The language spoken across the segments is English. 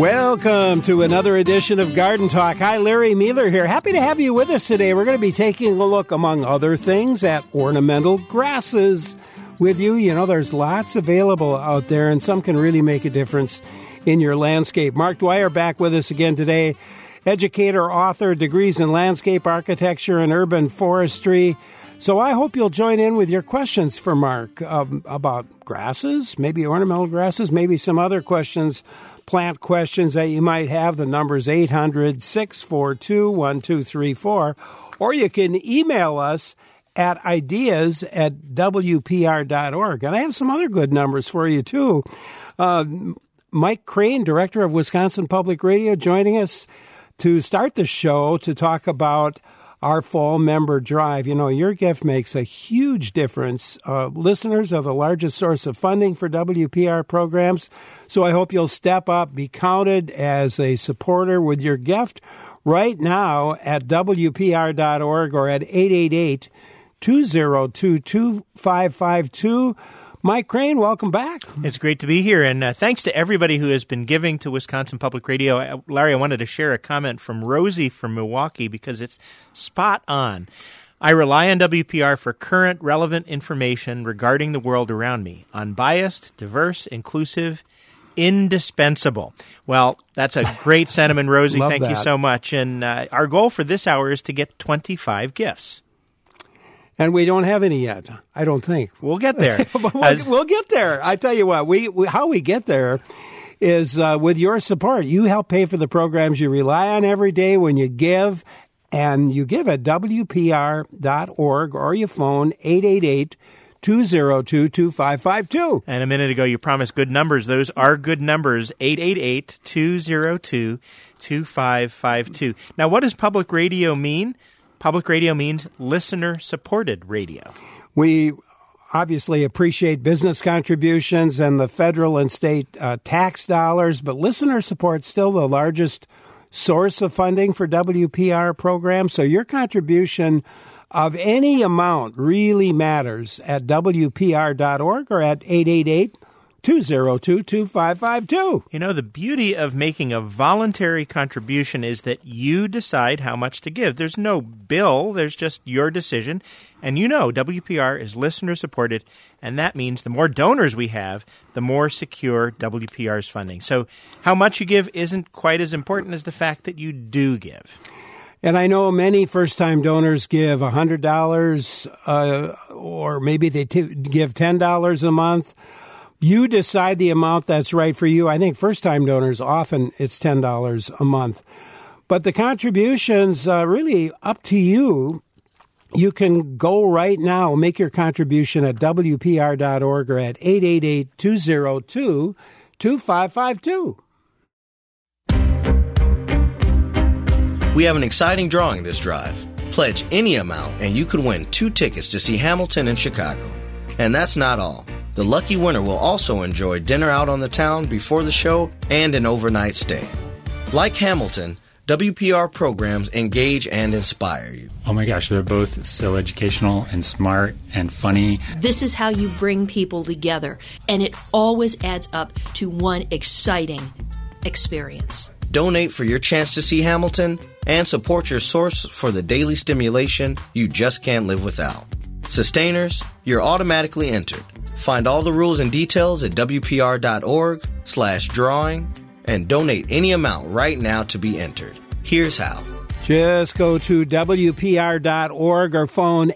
Welcome to another edition of Garden Talk. Hi, Larry Mueller here. Happy to have you with us today. We're going to be taking a look, among other things, at ornamental grasses with you. You know, there's lots available out there, and some can really make a difference in your landscape. Mark Dwyer back with us again today. Educator, author, degrees in landscape architecture and urban forestry. So I hope you'll join in with your questions for Mark about grasses, maybe ornamental grasses, maybe some other questions, plant questions that you might have. The number's 800-642-1234. Or you can email us at ideas@wpr.org. And I have some other good numbers for you, too. Mike Crane, director of Wisconsin Public Radio, joining us to start the show to talk about our fall member drive. You know, your gift makes a huge difference. Listeners are the largest source of funding for WPR programs, so I hope you'll step up, be counted as a supporter with your gift right now at WPR.org or at 888-202-2552. Mike Crane, welcome back. It's great to be here, and thanks to everybody who has been giving to Wisconsin Public Radio. Larry, I wanted to share a comment from Rosie from Milwaukee because it's spot on. I rely on WPR for current, relevant information regarding the world around me. Unbiased, diverse, inclusive, indispensable. Well, that's a great sentiment, Rosie. Thank you so much. And our goal for this hour is to get 25 gifts. And we don't have any yet, I don't think. We'll get there. We'll get there. I tell you what, how we get there is with your support. You help pay for the programs you rely on every day when you give, and you give at WPR.org or you phone 888-202-2552. And a minute ago, you promised good numbers. Those are good numbers, 888-202-2552. Now, what does public radio mean? Public radio means listener-supported radio. We obviously appreciate business contributions and the federal and state tax dollars, but listener support is still the largest source of funding for WPR programs. So your contribution of any amount really matters at WPR.org or at 888-202-2552. You know, the beauty of making a voluntary contribution is that you decide how much to give. There's no bill. There's just your decision. And you know WPR is listener-supported, and that means the more donors we have, the more secure WPR's funding. So how much you give isn't quite as important as the fact that you do give. And I know many first-time donors give $100 or maybe they give $10 a month. You decide the amount that's right for you. I think first-time donors, often it's $10 a month. But the contributions, really up to you. You can go right now, make your contribution at WPR.org or at 888-202-2552. We have an exciting drawing this drive. Pledge any amount and you could win 2 tickets to see Hamilton in Chicago. And that's not all. The lucky winner will also enjoy dinner out on the town before the show and an overnight stay. Like Hamilton, WPR programs engage and inspire you. Oh my gosh, they're both so educational and smart and funny. This is how you bring people together, and it always adds up to one exciting experience. Donate for your chance to see Hamilton and support your source for the daily stimulation you just can't live without. Sustainers, you're automatically entered. Find all the rules and details at WPR.org/drawing and donate any amount right now to be entered. Here's how. Just go to WPR.org or phone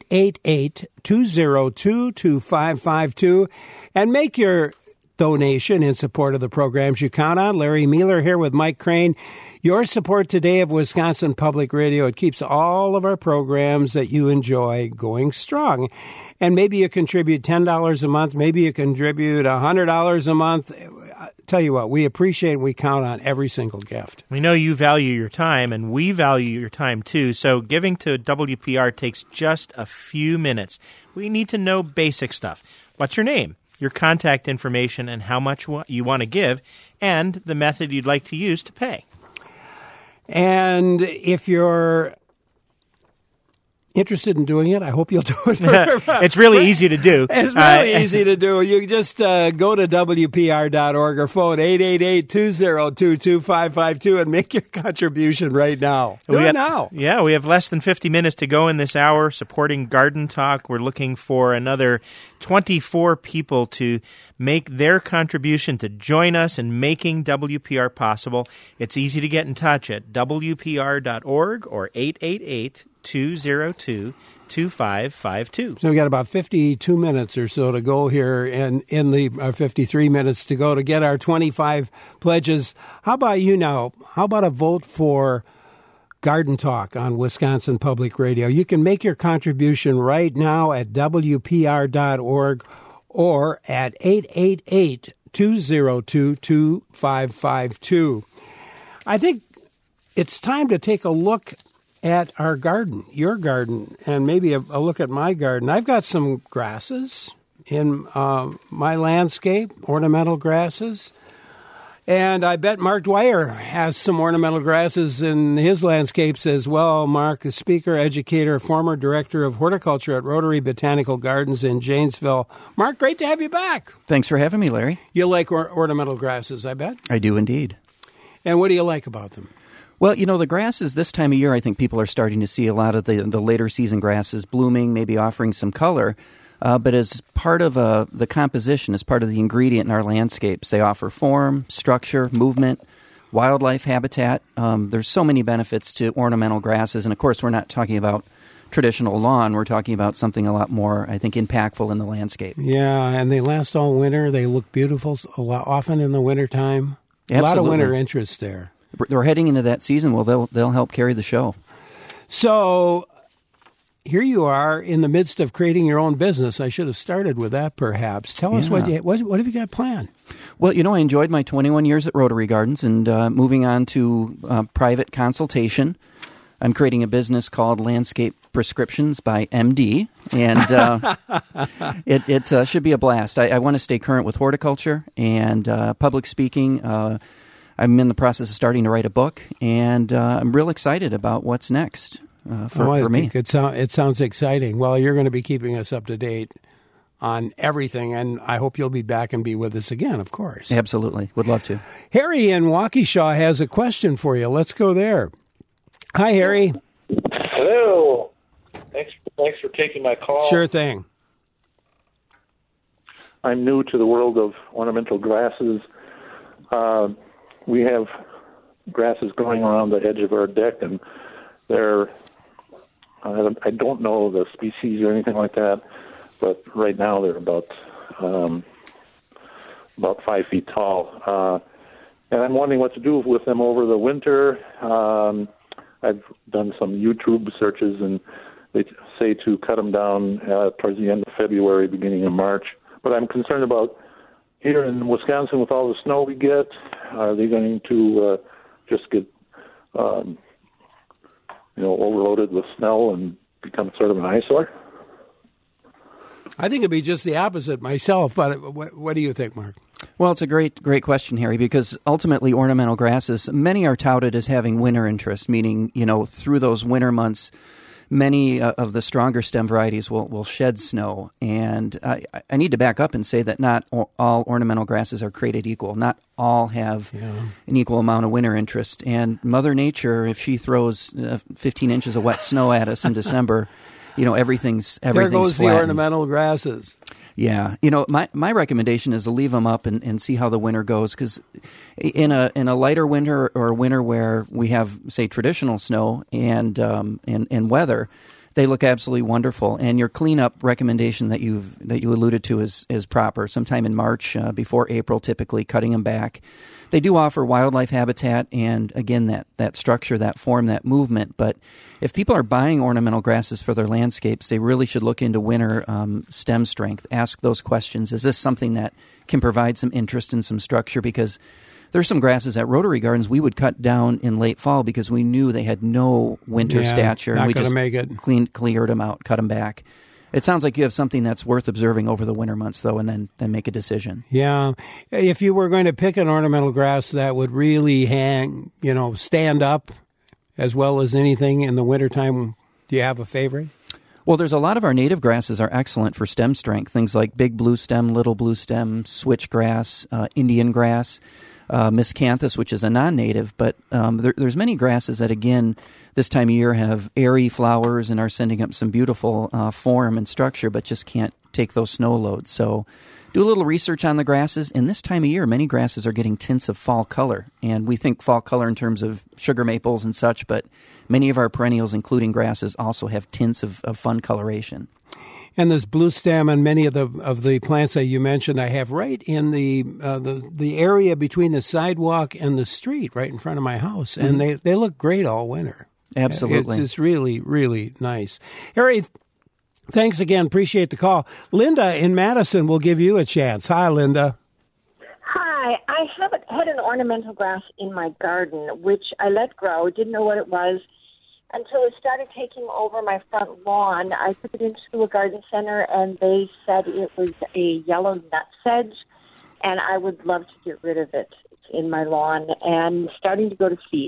888-202-2552 and make your donation in support of the programs you count on. Larry Mueller here with Mike Crane. Your support today of Wisconsin Public Radio, it keeps all of our programs that you enjoy going strong. And maybe you contribute $10 a month. Maybe you contribute $100 a month. Tell you what, we appreciate and we count on every single gift. We know you value your time, and we value your time too. So giving to WPR takes just a few minutes. We need to know basic stuff. What's your name? Your contact information and how much you want to give, and the method you'd like to use to pay. And if you're interested in doing it, I hope you'll do it. It's really easy to do. It's really easy to do. You just go to WPR.org or phone 888-202-2552 and make your contribution right now. Do it now. Yeah, we have less than 50 minutes to go in this hour supporting Garden Talk. We're looking for another 24 people to make their contribution to join us in making WPR possible. It's easy to get in touch at WPR.org or 888-202-2552. So we got about 52 minutes or so to go here, and in the 53 minutes to go to get our 25 pledges. How about you now? How about a vote for Garden Talk on Wisconsin Public Radio? You can make your contribution right now at WPR.org or at 888-202-2552. I think it's time to take a look at our garden, your garden, and maybe a look at my garden. I've got some grasses in my landscape, ornamental grasses. And I bet Mark Dwyer has some ornamental grasses in his landscapes as well. Mark is speaker, educator, former director of horticulture at Rotary Botanical Gardens in Janesville. Mark, great to have you back. Thanks for having me, Larry. You like ornamental grasses, I bet? I do indeed. And what do you like about them? Well, the grasses this time of year, I think people are starting to see a lot of the later season grasses blooming, maybe offering some color. But as part of the composition, as part of the ingredient in our landscapes, they offer form, structure, movement, wildlife habitat. There's so many benefits to ornamental grasses. And, of course, we're not talking about traditional lawn. We're talking about something a lot more, I think, impactful in the landscape. Yeah, and they last all winter. They look beautiful often in the wintertime. Absolutely. A lot of winter interest there. We're heading into that season. Well, they'll help carry the show. So here you are in the midst of creating your own business. I should have started with that, perhaps. Tell us what have you got planned? Well, I enjoyed my 21 years at Rotary Gardens, and moving on to private consultation. I'm creating a business called Landscape Prescriptions by MD, and it should be a blast. I want to stay current with horticulture and public speaking. I'm in the process of starting to write a book, and I'm real excited about what's next for me. It sounds exciting. Well, you're going to be keeping us up to date on everything, and I hope you'll be back and be with us again, of course. Absolutely. Would love to. Harry in Waukesha has a question for you. Let's go there. Hi, Harry. Hello. Thanks for taking my call. Sure thing. I'm new to the world of ornamental grasses. We have grasses growing around the edge of our deck, and I don't know the species or anything like that, but right now they're about 5 feet tall. And I'm wondering what to do with them over the winter. I've done some YouTube searches, and they say to cut them down towards the end of February, beginning of March. But I'm concerned about here in Wisconsin with all the snow we get. Are they going to just get overloaded with snow and become sort of an eyesore? I think it'd be just the opposite myself, but what do you think, Mark? Well, it's a great question, Harry, because ultimately ornamental grasses, many are touted as having winter interest, meaning, through those winter months, many of the stronger stem varieties will shed snow. And I need to back up and say that not all ornamental grasses are created equal. Not all have an equal amount of winter interest. And Mother Nature, if she throws 15 inches of wet snow at us in December, everything's there goes flattened. The ornamental grasses. Yeah. My recommendation is to leave them up and see how the winter goes, because in a lighter winter or a winter where we have, say, traditional snow and weather, they look absolutely wonderful. And your cleanup recommendation that you alluded to is proper. Sometime in March, before April, typically cutting them back. They do offer wildlife habitat and, again, that structure, that form, that movement. But if people are buying ornamental grasses for their landscapes, they really should look into winter stem strength. Ask those questions. Is this something that can provide some interest and some structure? Because there's some grasses at Rotary Gardens we would cut down in late fall because we knew they had no winter stature. Not and we just make it. Cleared them out, cut them back. It sounds like you have something that's worth observing over the winter months, though, and then make a decision. Yeah. If you were going to pick an ornamental grass that would really stand up as well as anything in the wintertime, do you have a favorite? Well, there's a lot of our native grasses are excellent for stem strength. Things like big blue stem, little blue stem, switchgrass, Indian grass, miscanthus, which is a non-native. But there's many grasses that, again, this time of year have airy flowers and are sending up some beautiful form and structure, but just can't take those snow loads. So do a little research on the grasses. And this time of year, many grasses are getting tints of fall color. And we think fall color in terms of sugar maples and such, but many of our perennials, including grasses, also have tints of fun coloration. And this blue stem and many of the plants that you mentioned, I have right in the area between the sidewalk and the street, right in front of my house, and they look great all winter. Absolutely, it's really, really nice. Harry, thanks again. Appreciate the call. Linda in Madison will give you a chance. Hi, Linda. Hi. I had an ornamental grass in my garden, which I let grow. Didn't know what it was until it started taking over my front lawn. I took it into a garden center, and they said it was a yellow nutsedge, and I would love to get rid of it in my lawn, and starting to go to seed.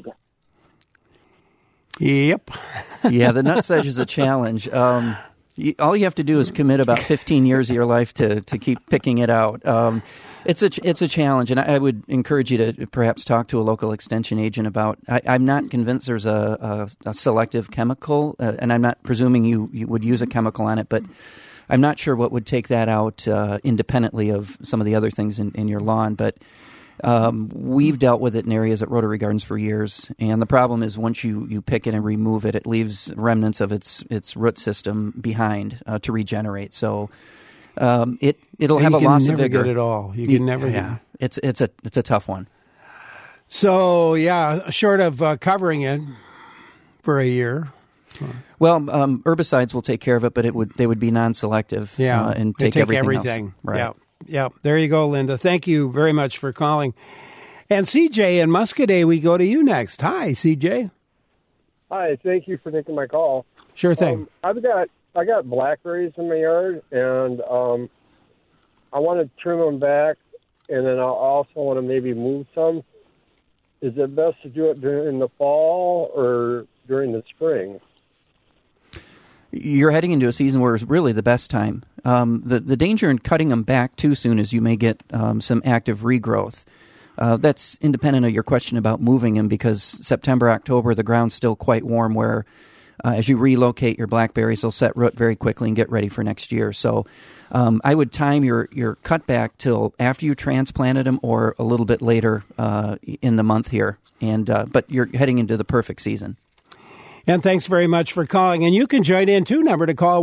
Yep. Yeah, the nutsedge is a challenge. All you have to do is commit about 15 years of your life to keep picking it out. It's a challenge, and I would encourage you to perhaps talk to a local extension agent about. I'm not convinced there's a selective chemical, and I'm not presuming you would use a chemical on it, but I'm not sure what would take that out independently of some of the other things in your lawn. But we've dealt with it in areas at Rotary Gardens for years, and the problem is once you pick it and remove it, it leaves remnants of its root system behind to regenerate. So it'll have a loss of vigor. You can never get it all. You can never. Yeah, it's a tough one. So yeah, short of covering it for a year. Well, herbicides will take care of it, but they would be non-selective. Yeah, and take everything else. Right. Yeah. Yeah, there you go, Linda. Thank you very much for calling. And CJ in Muscadet, we go to you next. Hi, CJ. Hi, thank you for taking my call. Sure thing. I got blackberries in my yard, and I want to trim them back, and then I also want to maybe move some. Is it best to do it during the fall or during the spring? You're heading into a season where it's really the best time. The danger in cutting them back too soon is you may get some active regrowth. That's independent of your question about moving them, because September, October, the ground's still quite warm where as you relocate your blackberries, they'll set root very quickly and get ready for next year. So I would time your cutback till after you transplanted them or a little bit later in the month here. But you're heading into the perfect season. And thanks very much for calling. And you can join in, too. Number to call,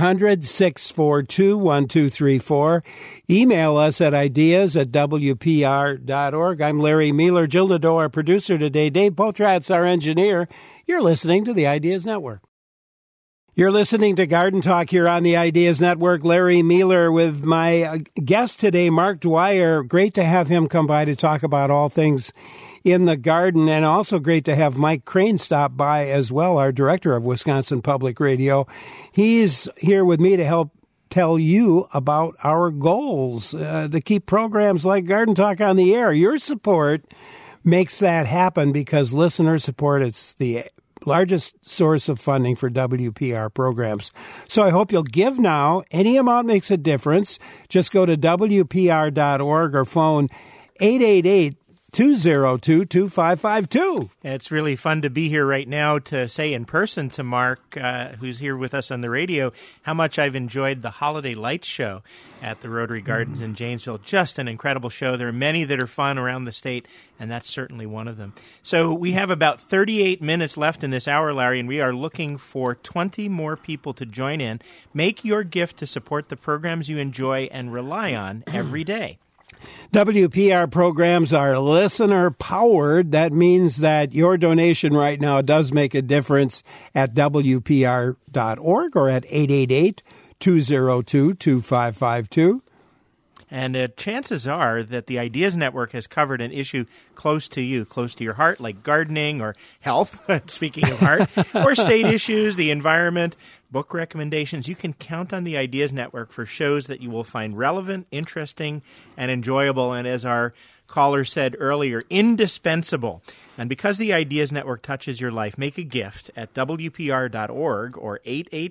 1-800-642-1234. Email us at ideas@wpr.org. I'm Larry Meeler. Jill Nadeau, our producer today. Dave Potratz, our engineer. You're listening to the Ideas Network. You're listening to Garden Talk here on the Ideas Network. Larry Meeler with my guest today, Mark Dwyer. Great to have him come by to talk about all things in the garden, and also great to have Mike Crane stop by as well, our director of Wisconsin Public Radio. He's here with me to help tell you about our goals to keep programs like Garden Talk on the air. Your support makes that happen because listener support is the largest source of funding for WPR programs. So I hope you'll give now. Any amount makes a difference. Just go to WPR.org or phone 888-202-2552. It's really fun to be here right now to say in person to Mark, who's here with us on the radio, how much I've enjoyed the Holiday Lights show at the Rotary Gardens in Janesville. Just an incredible show. There are many that are fun around the state, and that's certainly one of them. So we have about 38 minutes left in this hour, Larry, and we are looking for 20 more people to join in. Make your gift to support the programs you enjoy and rely on every day. WPR programs are listener-powered. That means that your donation right now does make a difference at WPR.org or at 888-202-2552. And chances are that the Ideas Network has covered an issue close to you, close to your heart, like gardening or health, speaking of heart, or state issues, the environment. book recommendations. You can count on the Ideas Network for shows that you will find relevant, interesting, and enjoyable, and as our caller said earlier, indispensable. And because the Ideas Network touches your life, make a gift at WPR.org or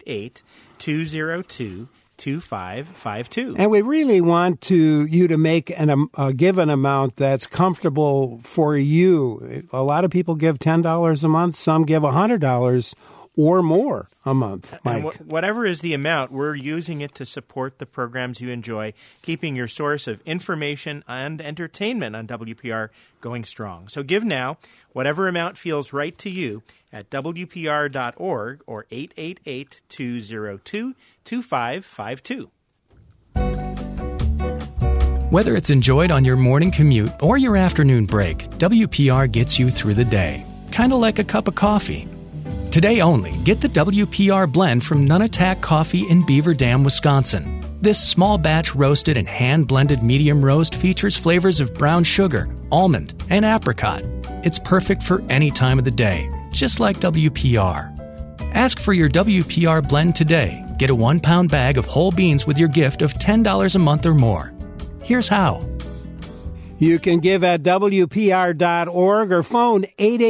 888-202-2552. And we really want you to make give an amount that's comfortable for you. A lot of people give $10 a month. Some give $100 or more a month, Mike. And whatever is the amount, we're using it to support the programs you enjoy, keeping your source of information and entertainment on WPR going strong. So give now, whatever amount feels right to you, at WPR.org or 888-202-2552. Whether it's enjoyed on your morning commute or your afternoon break, WPR gets you through the day, kind of like a cup of coffee. Today only, get the WPR blend from Nunatak Coffee in Beaver Dam, Wisconsin. This small batch roasted and hand-blended medium roast features flavors of brown sugar, almond, and apricot. It's perfect for any time of the day, just like WPR. Ask for your WPR blend today. Get a 1-pound bag of whole beans with your gift of $10 a month or more. Here's how. You can give at WPR.org or phone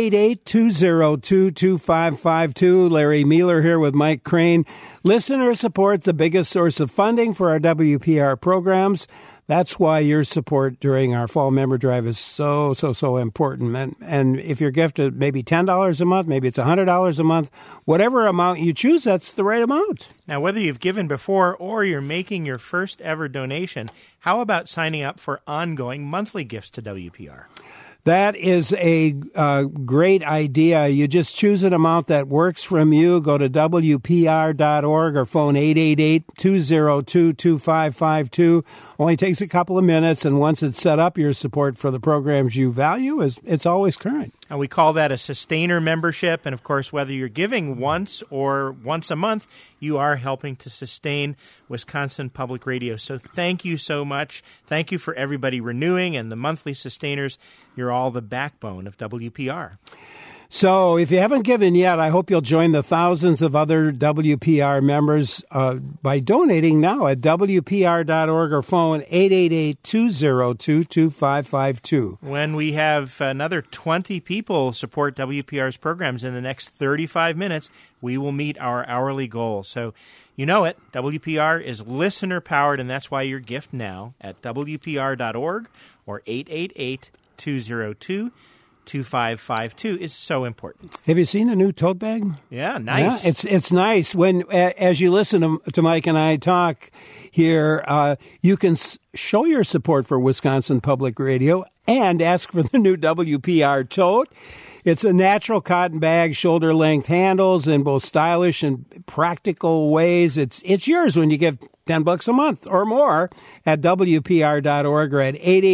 888-202-2552. Larry Mueller here with Mike Crane. Listener support, the biggest source of funding for our WPR programs. That's why your support during our fall member drive is so important. And if your gift is maybe $10 a month, maybe it's $100 a month, whatever amount you choose, that's the right amount. Now, whether you've given before or you're making your first ever donation, how about signing up for ongoing monthly gifts to WPR? That is a great idea. You just choose an amount that works from you. Go to WPR.org or phone 888-202-2552. Only takes a couple of minutes, and once it's set up, your support for the programs you value it's always current. And we call that a sustainer membership. And, of course, whether you're giving once or once a month, you are helping to sustain Wisconsin Public Radio. So thank you so much. Thank you for everybody renewing and the monthly sustainers. You're all the backbone of WPR. So if you haven't given yet, I hope you'll join the thousands of other WPR members by donating now at WPR.org or phone 888-202-2552. When we have another 20 people support WPR's programs in the next 35 minutes, we will meet our hourly goal. So you know it, WPR is listener-powered, and that's why your gift now at WPR.org or 888-202-2552 is so important. Have you seen the new tote bag? Yeah, nice. Yeah, it's nice. When as you listen to Mike and I talk here, you can show your support for Wisconsin Public Radio and ask for the new WPR tote. It's a natural cotton bag, shoulder-length handles in both stylish and practical ways. It's yours when you give $10 a month or more at WPR.org or at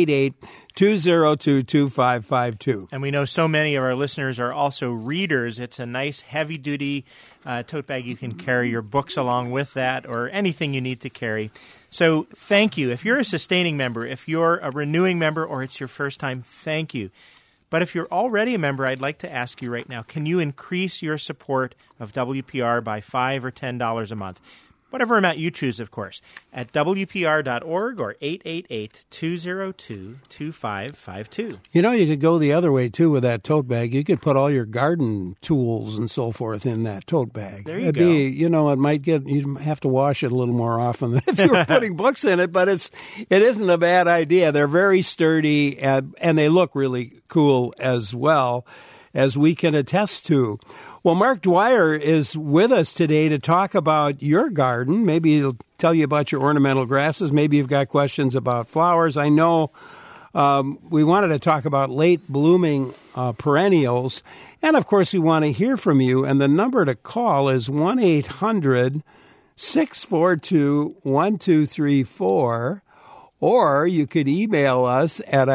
888-202-2552. And we know so many of our listeners are also readers. It's a nice, heavy-duty tote bag. You can carry your books along with that or anything you need to carry. So thank you. If you're a sustaining member, if you're a renewing member, or it's your first time, thank you. But if you're already a member, I'd like to ask you right now, can you increase your support of WPR by $5 or $10 a month? Whatever amount you choose, of course, at WPR.org or 888-202-2552. You know, you could go the other way, too, with that tote bag. You could put all your garden tools and so forth in that tote bag. There you go. It might get, you'd have to wash it a little more often than if you were putting books in it, but it isn't a bad idea. They're very sturdy, and they look really cool as well, as we can attest to. Well, Mark Dwyer is with us today to talk about your garden. Maybe he'll tell you about your ornamental grasses. Maybe you've got questions about flowers. I know we wanted to talk about late blooming perennials. And, of course, we want to hear from you. And the number to call is 1-800-642-1234. Or you could email us at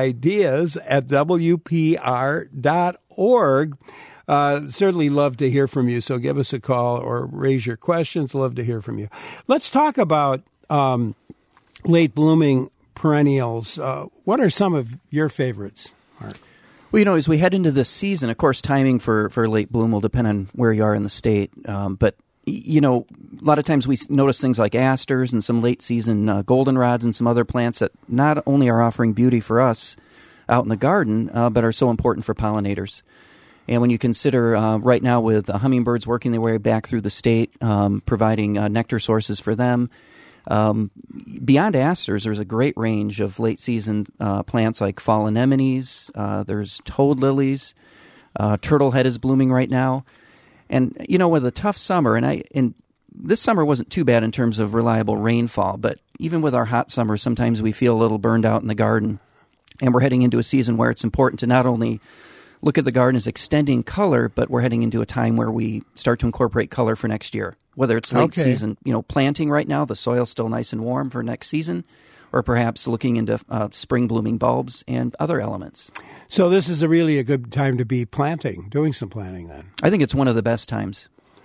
ideas@wpr.org. Certainly love to hear from you, so give us a call or raise your questions. Love to hear from you. Let's talk about late blooming perennials. What are some of your favorites, Mark? Well, as we head into this season, of course, timing for late bloom will depend on where you are in the state. But a lot of times we notice things like asters and some late season goldenrods and some other plants that not only are offering beauty for us out in the garden, but are so important for pollinators. And when you consider right now with hummingbirds working their way back through the state, providing nectar sources for them, beyond asters, there's a great range of late season plants like fall anemones. There's toad lilies. Turtlehead is blooming right now. And, with a tough summer, and this summer wasn't too bad in terms of reliable rainfall, but even with our hot summer, sometimes we feel a little burned out in the garden. And we're heading into a season where it's important to not only look at the garden as extending color, but we're heading into a time where we start to incorporate color for next year. Whether it's late season, planting right now, the soil's still nice and warm for next season, or perhaps looking into spring blooming bulbs and other elements. So this is really a good time to be doing some planting then. I think it's one of the best times.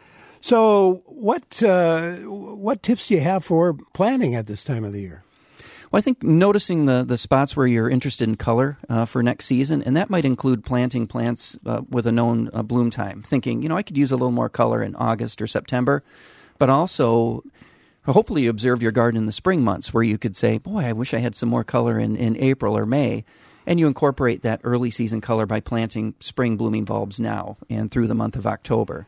So what tips do you have for planting at this time of the year? Well, I think noticing the spots where you're interested in color for next season, and that might include planting plants with a known bloom time, thinking, I could use a little more color in August or September, but also hopefully you observe your garden in the spring months where you could say, boy, I wish I had some more color in April or May, and you incorporate that early season color by planting spring blooming bulbs now and through the month of October.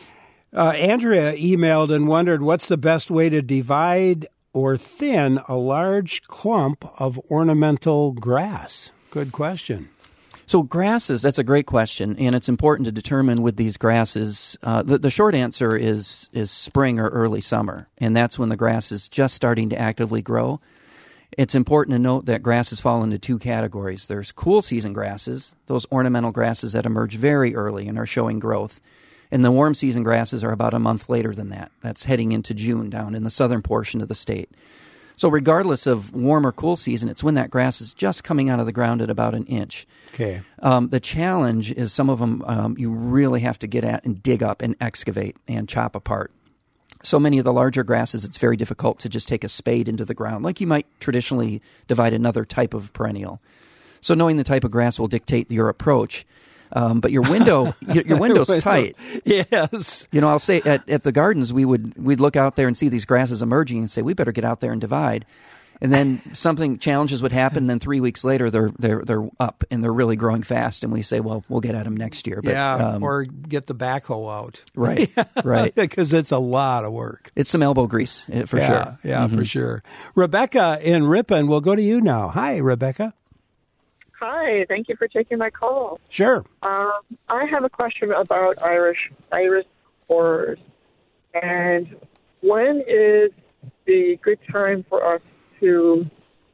Andrea emailed and wondered what's the best way to divide or thin a large clump of ornamental grass? Good question. So grasses, that's a great question, and it's important to determine with these grasses. The short answer is spring or early summer, and that's when the grass is just starting to actively grow. It's important to note that grasses fall into two categories. There's cool season grasses, those ornamental grasses that emerge very early and are showing growth. And the warm season grasses are about a month later than that. That's heading into June down in the southern portion of the state. So regardless of warm or cool season, it's when that grass is just coming out of the ground at about an inch. Okay. The challenge is some of them you really have to get at and dig up and excavate and chop apart. So many of the larger grasses, it's very difficult to just take a spade into the ground, like you might traditionally divide another type of perennial. So knowing the type of grass will dictate your approach. But your window's tight. Yes. I'll say at the gardens we'd look out there and see these grasses emerging and say we better get out there and divide. And then challenges would happen. And then 3 weeks later they're up and they're really growing fast. And we say, well, we'll get at them next year. But, or get the backhoe out. Right. Right. Because it's a lot of work. It's some elbow grease for sure. Yeah, for sure. Rebecca in Ripon, we'll go to you now. Hi, Rebecca. Hi, thank you for taking my call. Sure. I have a question about iris borers. And when is the good time for us to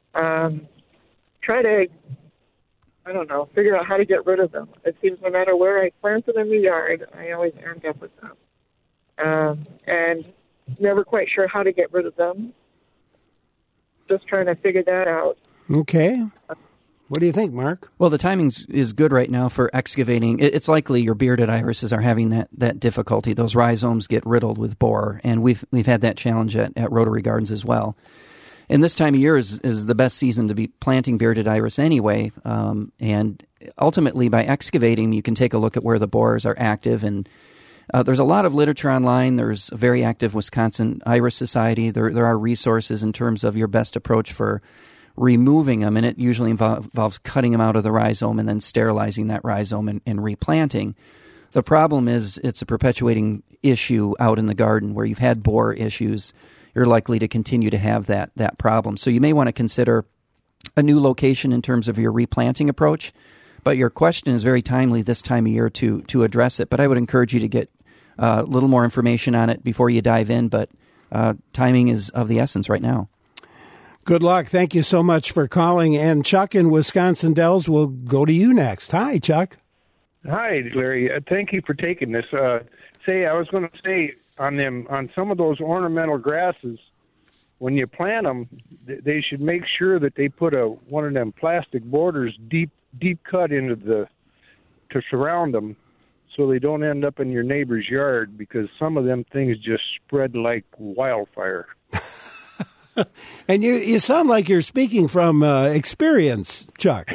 try to, figure out how to get rid of them? It seems no matter where I plant them in the yard, I always end up with them. And never quite sure how to get rid of them. Just trying to figure that out. Okay. What do you think, Mark? Well, the timing is good right now for excavating. It's likely your bearded irises are having that difficulty. Those rhizomes get riddled with borer, and we've had that challenge at Rotary Gardens as well. And this time of year is the best season to be planting bearded iris anyway. And ultimately, by excavating, you can take a look at where the borers are active. And there's a lot of literature online. There's a very active Wisconsin Iris Society. There are resources in terms of your best approach for removing them, and it usually involves cutting them out of the rhizome and then sterilizing that rhizome and replanting. The problem is it's a perpetuating issue out in the garden where you've had borer issues. You're likely to continue to have that problem. So you may want to consider a new location in terms of your replanting approach, but your question is very timely this time of year to address it. But I would encourage you to get a little more information on it before you dive in, but timing is of the essence right now. Good luck. Thank you so much for calling. And Chuck in Wisconsin Dells will go to you next. Hi, Chuck. Hi, Larry. Thank you for taking this. I was going to say on some of those ornamental grasses, when you plant them, they should make sure that they put one of them plastic borders deep cut into to surround them, so they don't end up in your neighbor's yard, because some of them things just spread like wildfire. And you sound like you're speaking from experience, Chuck.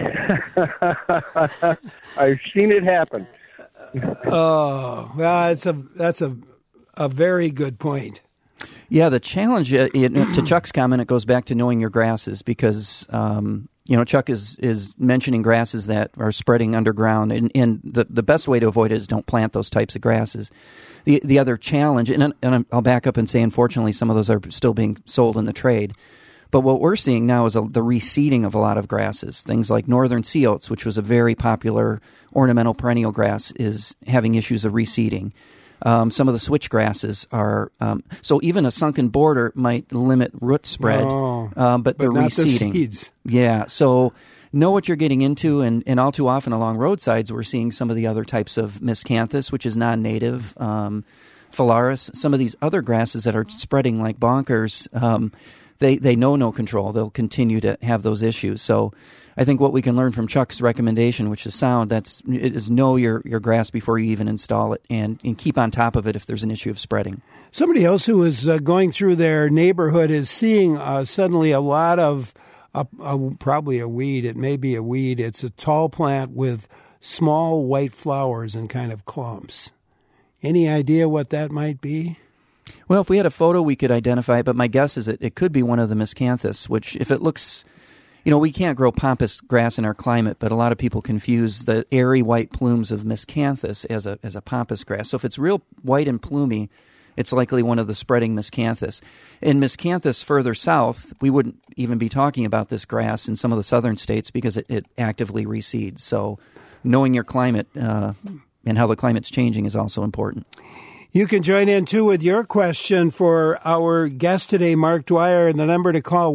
I've seen it happen. Oh, well, that's a very good point. Yeah, the challenge, to Chuck's comment, it goes back to knowing your grasses because, Chuck is mentioning grasses that are spreading underground, and the best way to avoid it is don't plant those types of grasses. The other challenge, and I'll back up and say, unfortunately, some of those are still being sold in the trade. But what we're seeing now is the reseeding of a lot of grasses. Things like northern sea oats, which was a very popular ornamental perennial grass, is having issues of reseeding. Some of the switch grasses are, so even a sunken border might limit root spread, but they're not reseeding. The seeds. Yeah, so know what you're getting into, and all too often along roadsides we're seeing some of the other types of miscanthus, which is non-native, phalaris, some of these other grasses that are spreading like bonkers. They know no control. They'll continue to have those issues. So I think what we can learn from Chuck's recommendation, which is sound, is know your grass before you even install it and keep on top of it if there's an issue of spreading. Somebody else who is going through their neighborhood is seeing suddenly a lot of probably a weed. It may be a weed. It's a tall plant with small white flowers and kind of clumps. Any idea what that might be? Well, if we had a photo, we could identify it, but my guess is it could be one of the miscanthus, which if it looks, we can't grow pampas grass in our climate, but a lot of people confuse the airy white plumes of miscanthus as a pampas grass. So if it's real white and plumy, it's likely one of the spreading miscanthus. In miscanthus further south, we wouldn't even be talking about this grass in some of the southern states because it actively reseeds. So knowing your climate and how the climate's changing is also important. You can join in, too, with your question for our guest today, Mark Dwyer, and the number to call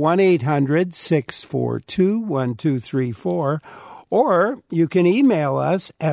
1-800-642-1234, or you can email us at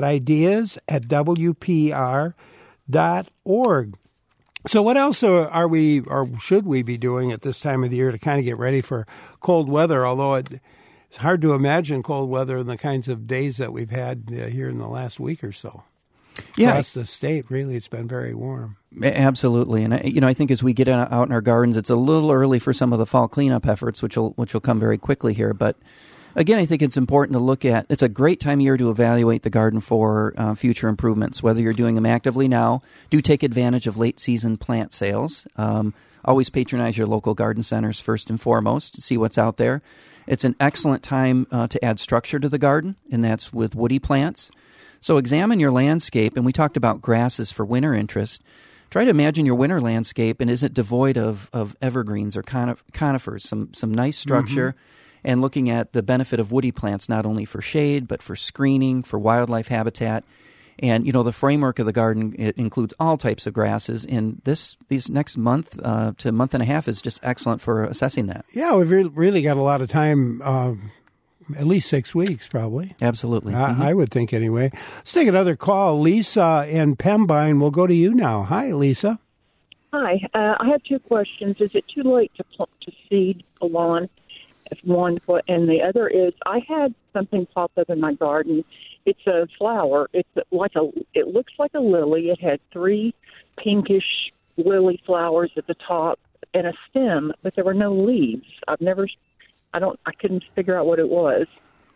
ideas@wpr.org. So what else are we, or should we be doing at this time of the year to kind of get ready for cold weather, although it's hard to imagine cold weather in the kinds of days that we've had here in the last week or so. Across the state, really, it's been very warm. Absolutely, and I think as we get out in our gardens, it's a little early for some of the fall cleanup efforts, which will come very quickly here. But again, I think it's important to look at. It's a great time of year to evaluate the garden for future improvements. Whether you're doing them actively now, do take advantage of late season plant sales. Always patronize your local garden centers first and foremost to see what's out there. It's an excellent time to add structure to the garden, and that's with woody plants. So examine your landscape, and we talked about grasses for winter interest. Try to imagine your winter landscape, and is it devoid of evergreens or conifers, some nice structure, and looking at the benefit of woody plants, not only for shade, but for screening, for wildlife habitat. And, the framework of the garden, it includes all types of grasses, and these next month to month and a half is just excellent for assessing that. Yeah, we've really got a lot of time, at least 6 weeks, probably. Absolutely. I would think anyway. Let's take another call. Lisa in Pembine. We'll go to you now. Hi, Lisa. Hi. I have two questions. Is it too late to seed a lawn? If one, and the other is, I had something pop up in my garden. It's a flower. It looks like a lily. It had 3 pinkish lily flowers at the top and a stem, but there were no leaves. I couldn't figure out what it was.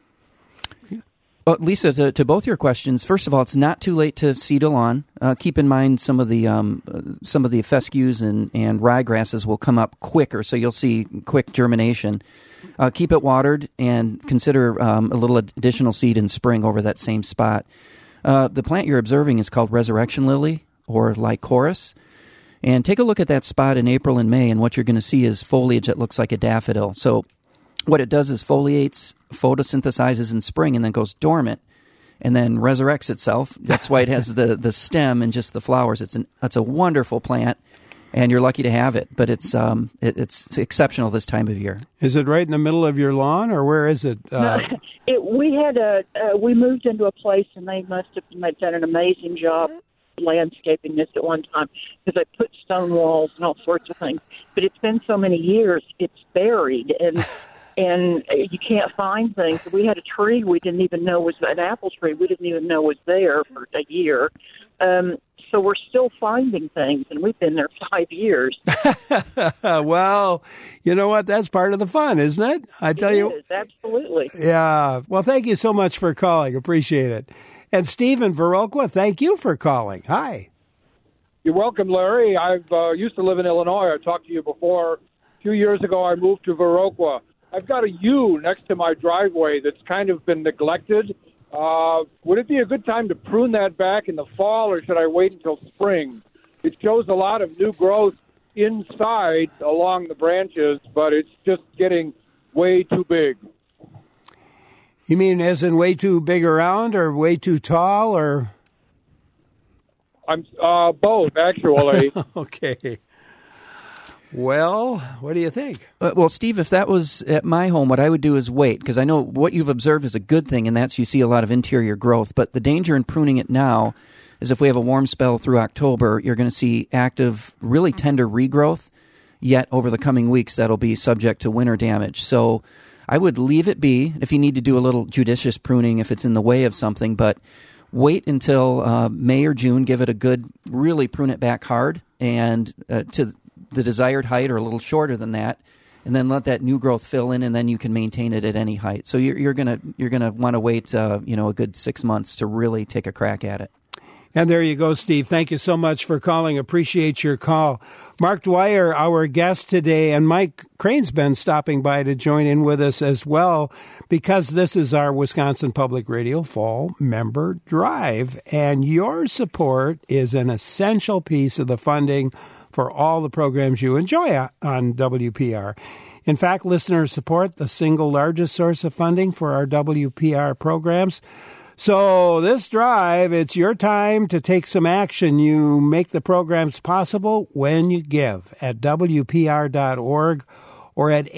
Well, Lisa, to both your questions, first of all, it's not too late to seed a lawn. Keep in mind some of the fescues and ryegrasses will come up quicker, so you'll see quick germination. Keep it watered and consider a little additional seed in spring over that same spot. The plant you're observing is called resurrection lily or lycoris. And take a look at that spot in April and May, and what you're going to see is foliage that looks like a daffodil. So what it does is foliates, photosynthesizes in spring, and then goes dormant, and then resurrects itself. That's why it has the stem and just the flowers. It's a wonderful plant, and you're lucky to have it. But it's exceptional this time of year. Is it right in the middle of your lawn, or where is it? We moved into a place, and they must have done an amazing job landscaping this at one time, because I put stone walls and all sorts of things. But it's been so many years, it's buried, and you can't find things. We had a tree we didn't even know was an apple tree. We didn't even know was there for a year. So we're still finding things, and we've been there 5 years. Well, you know what? That's part of the fun, isn't it? It is, absolutely. Yeah. Well, thank you so much for calling. Appreciate it. And Steve in Viroqua, thank you for calling. Hi. You're welcome, Larry. I've used to live in Illinois. I talked to you before. A few years ago, I moved to Viroqua. I've got a U next to my driveway that's kind of been neglected. Would it be a good time to prune that back in the fall, or should I wait until spring? It shows a lot of new growth inside along the branches, but it's just getting way too big. You mean as in way too big around or way too tall, or? I'm both, actually. Okay. Well, what do you think? Well, Steve, if that was at my home, what I would do is wait, because I know what you've observed is a good thing, and that's you see a lot of interior growth. But the danger in pruning it now is if we have a warm spell through October, you're going to see active, really tender regrowth, yet over the coming weeks that'll be subject to winter damage. So I would leave it be if you need to do a little judicious pruning if it's in the way of something, but wait until May or June, give it a good, really prune it back hard and to the desired height or a little shorter than that, and then let that new growth fill in, and then you can maintain it at any height. So you're gonna want to wait a good 6 months to really take a crack at it. And there you go, Steve. Thank you so much for calling. Appreciate your call. Mark Dwyer, our guest today, and Mike Crane's been stopping by to join in with us as well, because this is our Wisconsin Public Radio Fall Member Drive, and your support is an essential piece of the funding for all the programs you enjoy on WPR. In fact, listeners support the single largest source of funding for our WPR programs. So this drive, it's your time to take some action. You make the programs possible when you give at WPR.org or at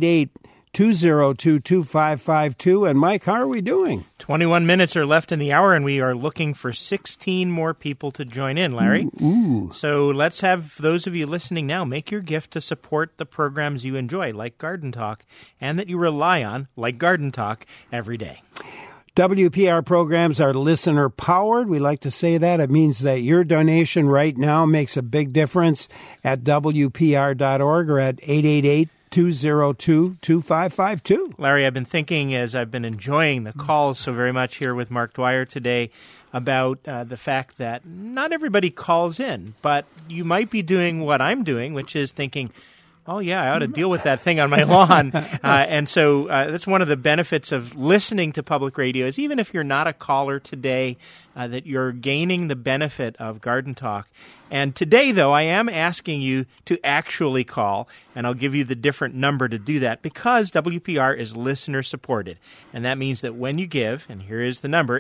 888-202-2552. And Mike, how are we doing? 21 minutes are left in the hour, and we are looking for 16 more people to join in, Larry. Ooh. So let's have those of you listening now make your gift to support the programs you enjoy, like Garden Talk, and that you rely on, like Garden Talk, every day. WPR programs are listener-powered. We like to say that. It means that your donation right now makes a big difference at WPR.org or at 888-202-2552. Larry, I've been thinking, as I've been enjoying the calls so very much here with Mark Dwyer today, about the fact that not everybody calls in, but you might be doing what I'm doing, which is thinking, oh, yeah, I ought to deal with that thing on my lawn. And so that's one of the benefits of listening to public radio is even if you're not a caller today, that you're gaining the benefit of Garden Talk. And today, though, I am asking you to actually call, and I'll give you the different number to do that because WPR is listener-supported. And that means that when you give, and here is the number,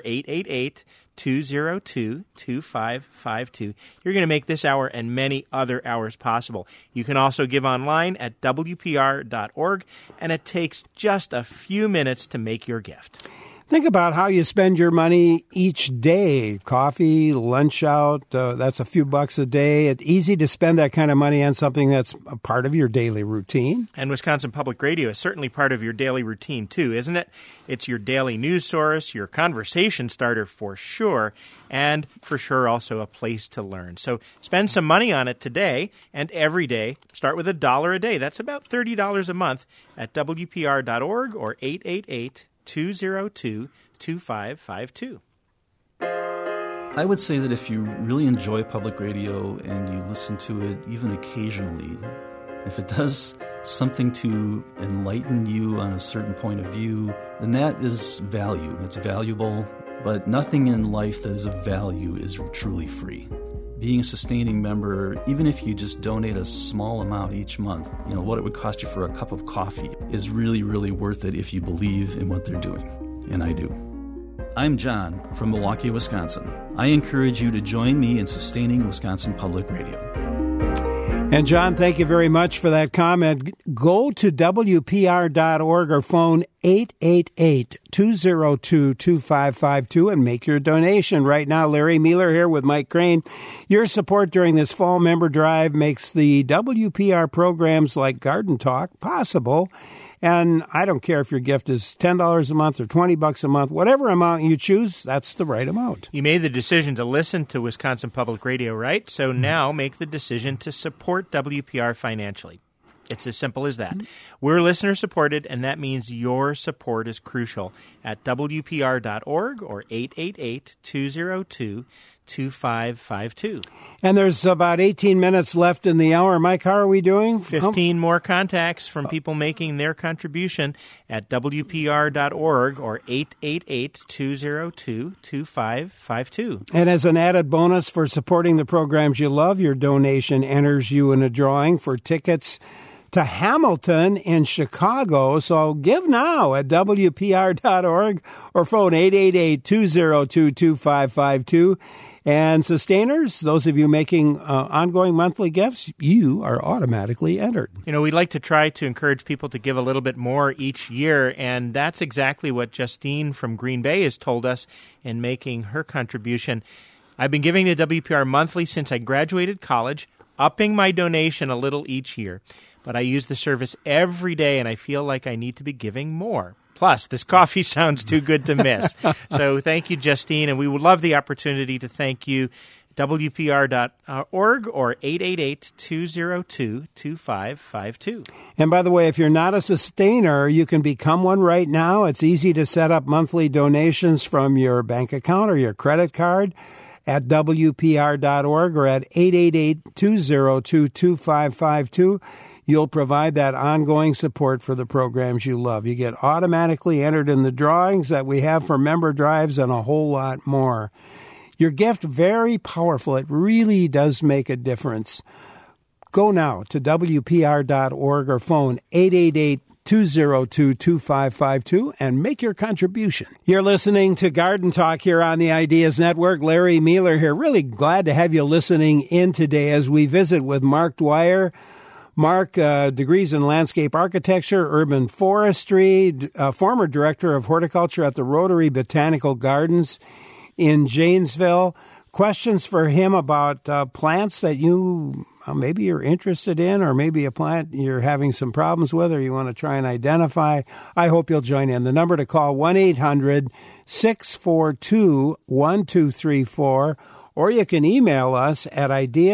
888-202-2552, you're going to make this hour and many other hours possible. You can also give online at WPR.org, and it takes just a few minutes to make your gift. Think about how you spend your money each day. Coffee, lunch out, that's a few bucks a day. It's easy to spend that kind of money on something that's a part of your daily routine. And Wisconsin Public Radio is certainly part of your daily routine, too, isn't it? It's your daily news source, your conversation starter for sure, and for sure also a place to learn. So spend some money on it today and every day. Start with $1 a day. That's about $30 a month at WPR.org or 888-202-2552. I would say that if you really enjoy public radio and you listen to it even occasionally, if it does something to enlighten you on a certain point of view, then that is value. It's valuable, but nothing in life that is of value is truly free. Being a sustaining member, even if you just donate a small amount each month, what it would cost you for a cup of coffee is really, really worth it if you believe in what they're doing. And I do. I'm John from Milwaukee, Wisconsin. I encourage you to join me in sustaining Wisconsin Public Radio. And John, thank you very much for that comment. Go to WPR.org or phone 888-202-2552 and make your donation. Right now, Larry Mealer here with Mike Crane. Your support during this fall member drive makes the WPR programs like Garden Talk possible. And I don't care if your gift is $10 a month or $20 a month, whatever amount you choose, that's the right amount. You made the decision to listen to Wisconsin Public Radio, right? So now make the decision to support WPR financially. It's as simple as that. We're listener-supported, and that means your support is crucial at WPR.org or 888-202-2552. 2552. And there's about 18 minutes left in the hour. Mike, how are we doing? 15 more contacts from people making their contribution at WPR.org or 888-202-2552. And as an added bonus for supporting the programs you love, your donation enters you in a drawing for tickets to Hamilton in Chicago. So give now at WPR.org or phone 888-202-2552. And sustainers, those of you making ongoing monthly gifts, you are automatically entered. You know, we like to try to encourage people to give a little bit more each year, and that's exactly what Justine from Green Bay has told us in making her contribution. I've been giving to WPR monthly since I graduated college, upping my donation a little each year. But I use the service every day, and I feel like I need to be giving more. Plus, this coffee sounds too good to miss. So thank you, Justine, and we would love the opportunity to thank you. WPR.org or 888-202-2552. And by the way, if you're not a sustainer, you can become one right now. It's easy to set up monthly donations from your bank account or your credit card at WPR.org or at 888-202-2552. You'll provide that ongoing support for the programs you love. You get automatically entered in the drawings that we have for member drives and a whole lot more. Your gift, very powerful. It really does make a difference. Go now to WPR.org or phone 888-202-2552 and make your contribution. You're listening to Garden Talk here on the Ideas Network. Larry Mueller here. Really glad to have you listening in today as we visit with Mark Dwyer. Mark, degrees in landscape architecture, urban forestry, former director of horticulture at the Rotary Botanical Gardens in Janesville. Questions for him about plants that you maybe you're interested in, or maybe a plant you're having some problems with, or you want to try and identify. I hope you'll join in. The number to call, 1-800-642-1234. Or you can email us at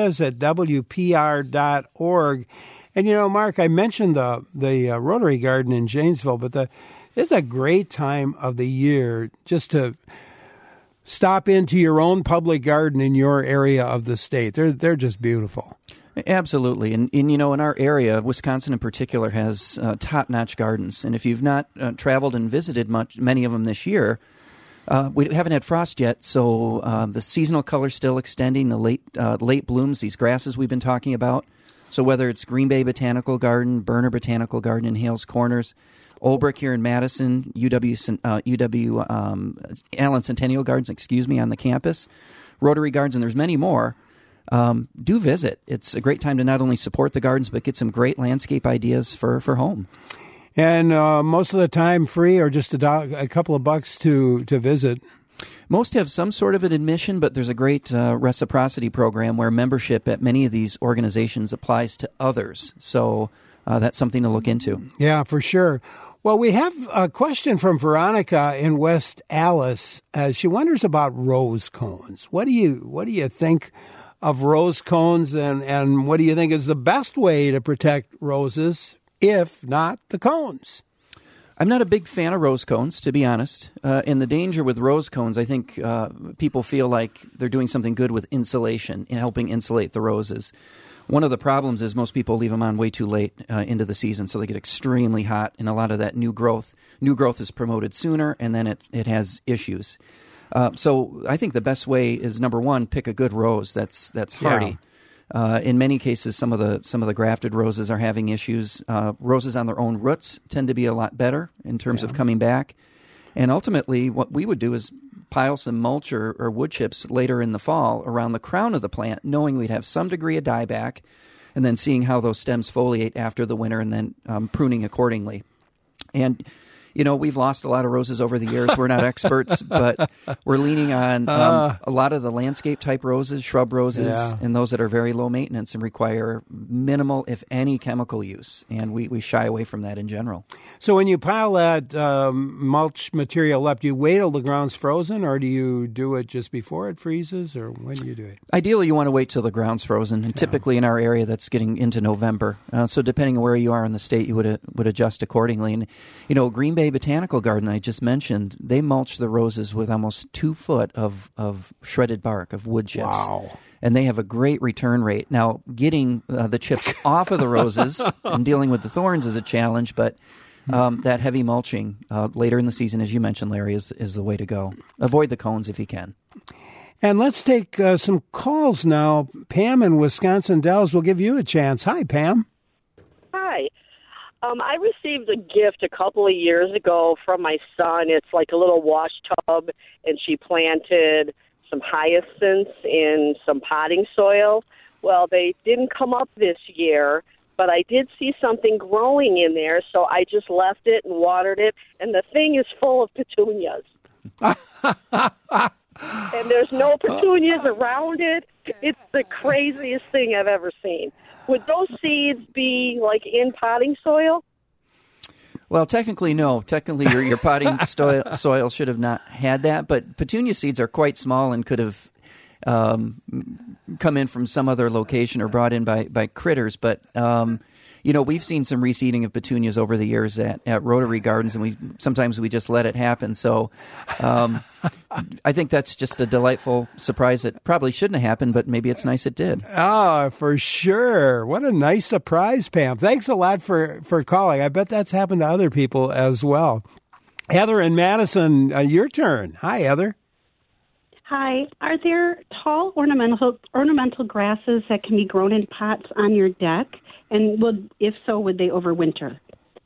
ideas@WPR.org. And, you know, Mark, I mentioned the Rotary Garden in Janesville, but it's a great time of the year just to stop into your own public garden in your area of the state. They're just beautiful. Absolutely. And you know, in our area, Wisconsin in particular has top-notch gardens. And if you've not traveled and visited many of them this year, we haven't had frost yet, so the seasonal color's still extending, the late blooms, these grasses we've been talking about. So whether it's Green Bay Botanical Garden, Berner Botanical Garden in Hales Corners, Olbrich here in Madison, UW Allen Centennial Gardens, on the campus, Rotary Gardens, and there's many more, do visit. It's a great time to not only support the gardens, but get some great landscape ideas for home. And most of the time free or just a couple of bucks to visit? Most have some sort of an admission, but there's a great reciprocity program where membership at many of these organizations applies to others. So that's something to look into. Yeah, for sure. Well, we have a question from Veronica in West Allis. She wonders about rose cones. What do you think of rose cones, and what do you think is the best way to protect roses, if not the cones? I'm not a big fan of rose cones, to be honest. And the danger with rose cones, I think people feel like they're doing something good with insulation, helping insulate the roses. One of the problems is most people leave them on way too late into the season, so they get extremely hot, and a lot of that new growth is promoted sooner, and then it has issues. So I think the best way is, number one, pick a good rose that's hardy. Yeah. In many cases, some of the grafted roses are having issues. Roses on their own roots tend to be a lot better in terms of coming back. And ultimately, what we would do is pile some mulch or wood chips later in the fall around the crown of the plant, knowing we'd have some degree of dieback, and then seeing how those stems foliate after the winter, and then pruning accordingly. And you know, we've lost a lot of roses over the years. We're not experts, but we're leaning on a lot of the landscape-type roses, shrub roses, and those that are very low maintenance and require minimal, if any, chemical use. And we shy away from that in general. So when you pile that mulch material up, do you wait till the ground's frozen, or do you do it just before it freezes, or when do you do it? Ideally, you want to wait till the ground's frozen, and typically in our area, that's getting into November. So depending on where you are in the state, you would adjust accordingly. And, you know, Green Bay Bay Botanical Garden I just mentioned, they mulch the roses with almost 2 foot of shredded bark, of wood chips. Wow. And they have a great return rate. Now, getting the chips off of the roses and dealing with the thorns is a challenge, but that heavy mulching later in the season, as you mentioned, Larry, is the way to go. Avoid the cones if you can. And let's take some calls now. Pam in Wisconsin Dells will give you a chance. Hi, Pam. Hi. I received a gift a couple of years ago from my son. It's like a little wash tub, and she planted some hyacinths in some potting soil. Well, they didn't come up this year, but I did see something growing in there, so I just left it and watered it, and the thing is full of petunias. And there's no petunias around it. It's the craziest thing I've ever seen. Would those seeds be like in potting soil? Well, technically, no. Technically, your potting soil should have not had that. But petunia seeds are quite small and could have come in from some other location or brought in by critters. But we've seen some reseeding of petunias over the years at Rotary Gardens, and sometimes we just let it happen. So I think that's just a delightful surprise that probably shouldn't have happened, but maybe it's nice it did. Oh, for sure. What a nice surprise, Pam. Thanks a lot for calling. I bet that's happened to other people as well. Heather in Madison, your turn. Hi, Heather. Hi. Are there tall ornamental grasses that can be grown in pots on your deck? And if so, would they overwinter?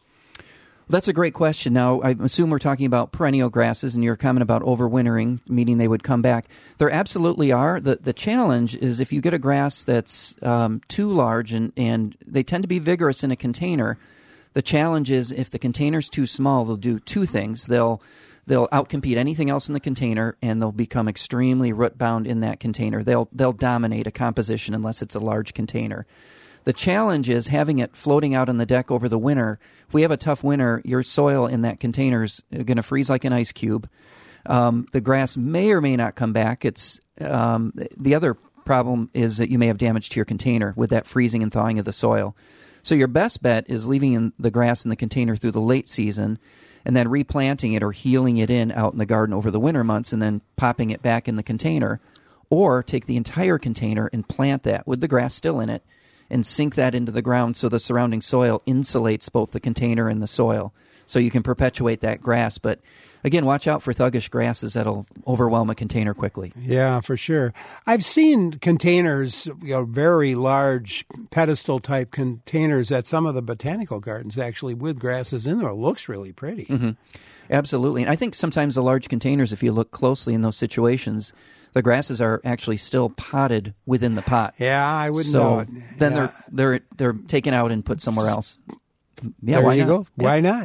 That's a great question. Now, I assume we're talking about perennial grasses, and your comment about overwintering, meaning they would come back. There absolutely are. The challenge is if you get a grass that's too large, and they tend to be vigorous in a container, the challenge is if the container's too small, they'll do two things. They'll outcompete anything else in the container, and they'll become extremely root-bound in that container. They'll dominate a composition unless it's a large container. The challenge is having it floating out on the deck over the winter. If we have a tough winter, your soil in that container is going to freeze like an ice cube. The grass may or may not come back. It's the other problem is that you may have damage to your container with that freezing and thawing of the soil. So your best bet is leaving the grass in the container through the late season and then replanting it or healing it in out in the garden over the winter months and then popping it back in the container. Or take the entire container and plant that with the grass still in it and sink that into the ground so the surrounding soil insulates both the container and the soil. So you can perpetuate that grass. But again, watch out for thuggish grasses that'll overwhelm a container quickly. Yeah, for sure. I've seen containers, very large pedestal-type containers at some of the botanical gardens, actually, with grasses in there. It looks really pretty. Mm-hmm. Absolutely. And I think sometimes the large containers, if you look closely in those situations, the grasses are actually still potted within the pot. Yeah, I wouldn't know it. Then they're taken out and put somewhere else. Yeah, there why you not? go. Why not?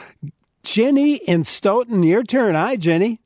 Jenny in Stoughton, your turn. Hi, Jenny.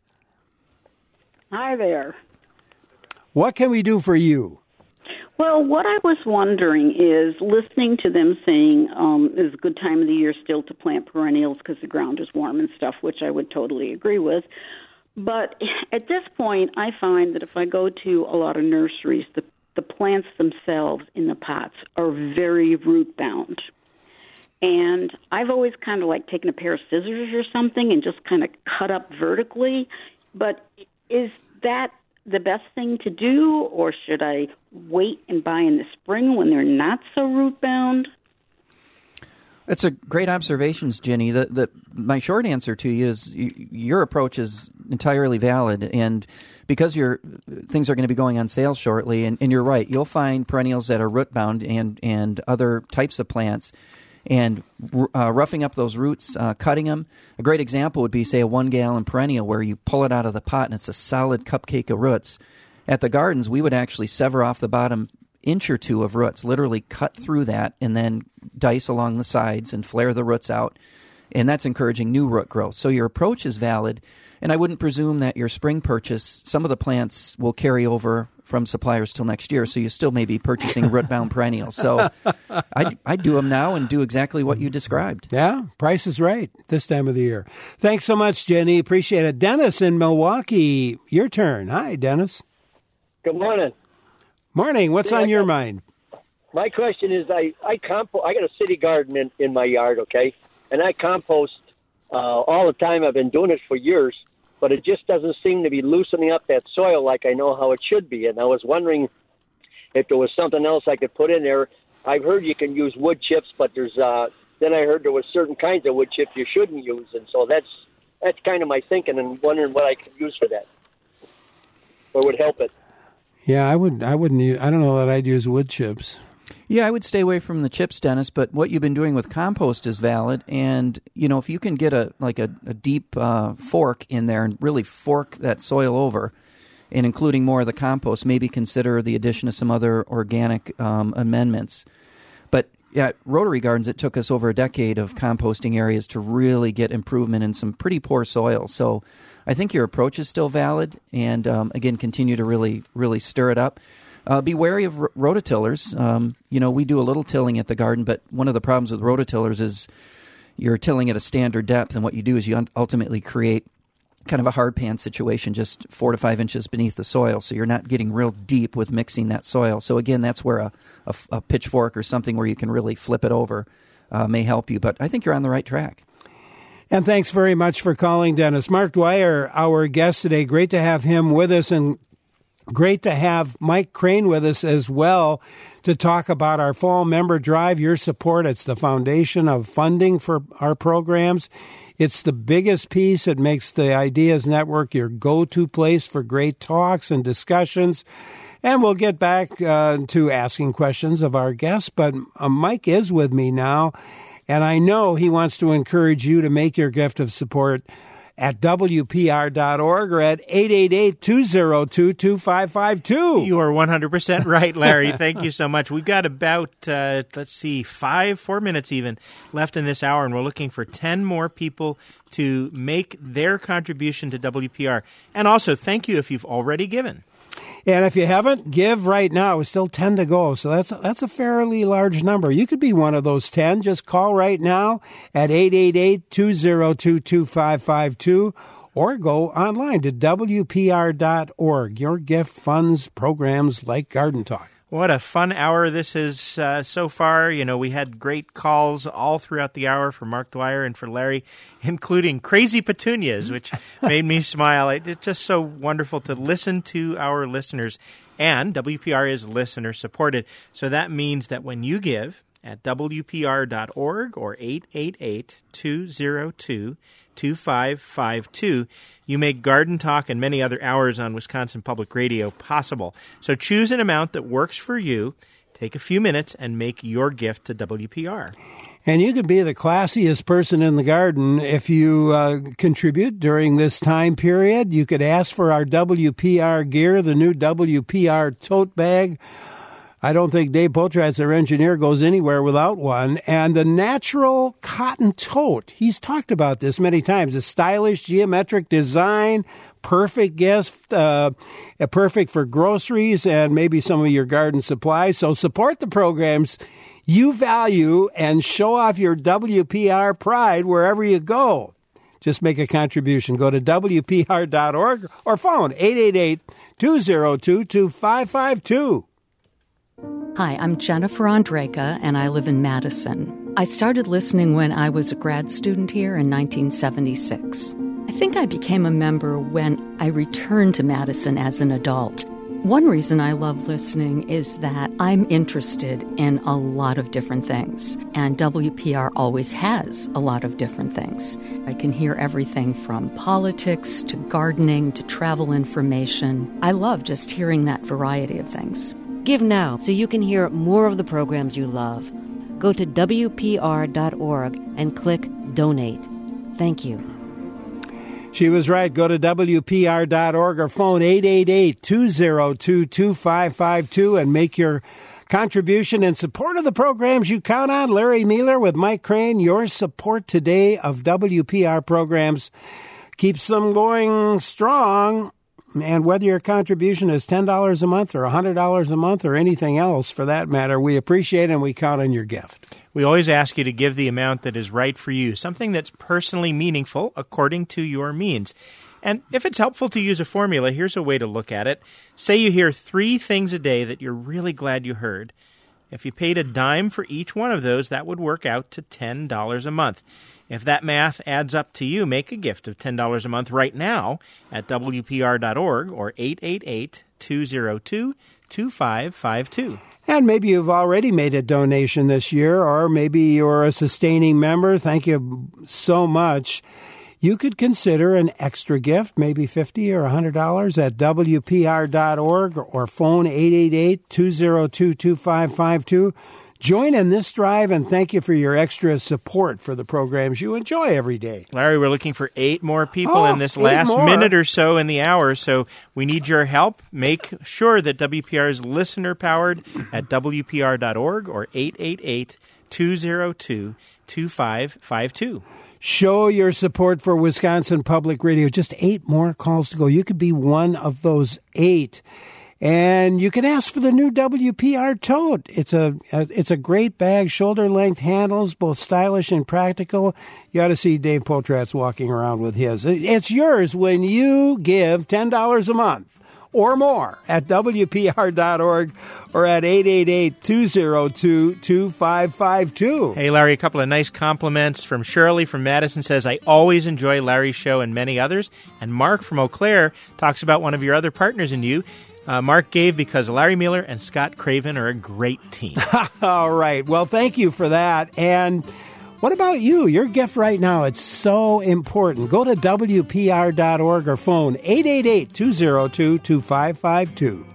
Hi there. What can we do for you? Well, what I was wondering is listening to them saying it's a good time of the year still to plant perennials because the ground is warm and stuff, which I would totally agree with. But at this point, I find that if I go to a lot of nurseries, the plants themselves in the pots are very root-bound. And I've always kind of like taken a pair of scissors or something and just kind of cut up vertically. But is that the best thing to do, or should I wait and buy in the spring when they're not so root-bound? It's a great observations, Jenny. My short answer to you is your approach is entirely valid, and because things are going to be going on sale shortly, and you're right, you'll find perennials that are root-bound and other types of plants, and roughing up those roots, cutting them. A great example would be, say, a 1-gallon perennial where you pull it out of the pot and it's a solid cupcake of roots. At the gardens, we would actually sever off the bottom inch or two of roots, literally cut through that and then dice along the sides and flare the roots out. And that's encouraging new root growth. So your approach is valid, and I wouldn't presume that your spring purchase, some of the plants will carry over from suppliers till next year, so you still may be purchasing root-bound perennials. So I'd do them now and do exactly what you described. Yeah, price is right this time of the year. Thanks so much, Jenny. Appreciate it. Dennis in Milwaukee, your turn. Hi, Dennis. Good morning. Morning. What's on your mind? My question is, I got a city garden in my yard, okay? And I compost all the time. I've been doing it for years, but it just doesn't seem to be loosening up that soil like I know how it should be. And I was wondering if there was something else I could put in there. I've heard you can use wood chips, but there's then I heard there was certain kinds of wood chips you shouldn't use, and so that's kind of my thinking and wondering what I could use for that or would help it. Yeah, I wouldn't use, I don't know that I'd use wood chips. Yeah, I would stay away from the chips, Dennis, but what you've been doing with compost is valid. And, if you can get a deep fork in there and really fork that soil over, and including more of the compost, maybe consider the addition of some other organic amendments. But at Rotary Gardens, it took us over a decade of composting areas to really get improvement in some pretty poor soil. So I think your approach is still valid, and again, continue to really, really stir it up. Be wary of rototillers. We do a little tilling at the garden, but one of the problems with rototillers is you're tilling at a standard depth, and what you do is you ultimately create kind of a hard pan situation just 4 to 5 inches beneath the soil, so you're not getting real deep with mixing that soil. So again, that's where a pitchfork or something where you can really flip it over may help you. But I think you're on the right track. And thanks very much for calling, Dennis. Mark Dwyer, our guest today. Great to have him with us, and great to have Mike Crane with us as well to talk about our fall member drive, your support. It's the foundation of funding for our programs. It's the biggest piece. It makes the Ideas Network your go-to place for great talks and discussions. And we'll get back to asking questions of our guests. But Mike is with me now, and I know he wants to encourage you to make your gift of support at WPR.org or at 888-202-2552. You are 100% right, Larry. Thank you so much. We've got about, 4 minutes even left in this hour, and we're looking for 10 more people to make their contribution to WPR. And also, thank you if you've already given. And if you haven't, give right now. It's still 10 to go, so that's a fairly large number. You could be one of those 10. Just call right now at 888-202-2552 or go online to WPR.org. Your gift funds programs like Garden Talk. What a fun hour this is so far. We had great calls all throughout the hour for Mark Dwyer and for Larry, including crazy petunias, which made me smile. It's just so wonderful to listen to our listeners. And WPR is listener supported. So that means that when you give at WPR.org or 888-202-2552, you make Garden Talk and many other hours on Wisconsin Public Radio possible. So choose an amount that works for you, take a few minutes, and make your gift to WPR. And you could be the classiest person in the garden if you contribute during this time period. You could ask for our WPR gear, the new WPR tote bag. I don't think Dave Potratz, our engineer, goes anywhere without one. And the natural cotton tote, he's talked about this many times. A stylish, geometric design, perfect gift, perfect for groceries and maybe some of your garden supplies. So support the programs you value and show off your WPR pride wherever you go. Just make a contribution. Go to WPR.org or phone 888-202-2552. Hi, I'm Jennifer Andreka, and I live in Madison. I started listening when I was a grad student here in 1976. I think I became a member when I returned to Madison as an adult. One reason I love listening is that I'm interested in a lot of different things, and WPR always has a lot of different things. I can hear everything from politics to gardening to travel information. I love just hearing that variety of things. Give now so you can hear more of the programs you love. Go to WPR.org and click Donate. Thank you. She was right. Go to WPR.org or phone 888-202-2552 and make your contribution in support of the programs you count on. Larry Mealer with Mike Crane. Your support today of WPR programs keeps them going strong. And whether your contribution is $10 a month or $100 a month or anything else for that matter, we appreciate and we count on your gift. We always ask you to give the amount that is right for you, something that's personally meaningful according to your means. And if it's helpful to use a formula, here's a way to look at it. Say you hear 3 things a day that you're really glad you heard. If you paid a dime for each one of those, that would work out to $10 a month. If that math adds up to you, make a gift of $10 a month right now at WPR.org or 888-202-2552. And maybe you've already made a donation this year, or maybe you're a sustaining member. Thank you so much. You could consider an extra gift, maybe $50 or $100 at WPR.org or phone 888-202-2552. Join in this drive, and thank you for your extra support for the programs you enjoy every day. Larry, we're looking for 8 more people in this last minute or so in the hour, so we need your help. Make sure that WPR is listener-powered at WPR.org or 888-202-2552. Show your support for Wisconsin Public Radio. Just 8 more calls to go. You could be one of those 8. And you can ask for the new WPR tote. It's a great bag, shoulder-length handles, both stylish and practical. You ought to see Dave Potratz walking around with his. It's yours when you give $10 a month or more at WPR.org or at 888-202-2552. Hey, Larry, a couple of nice compliments from Shirley from Madison says, I always enjoy Larry's show and many others. And Mark from Eau Claire talks about one of your other partners in you. Mark gave because Larry Mueller and Scott Craven are a great team. All right. Well, thank you for that. And what about you? Your gift right now, it's so important. Go to WPR.org or phone 888-202-2552.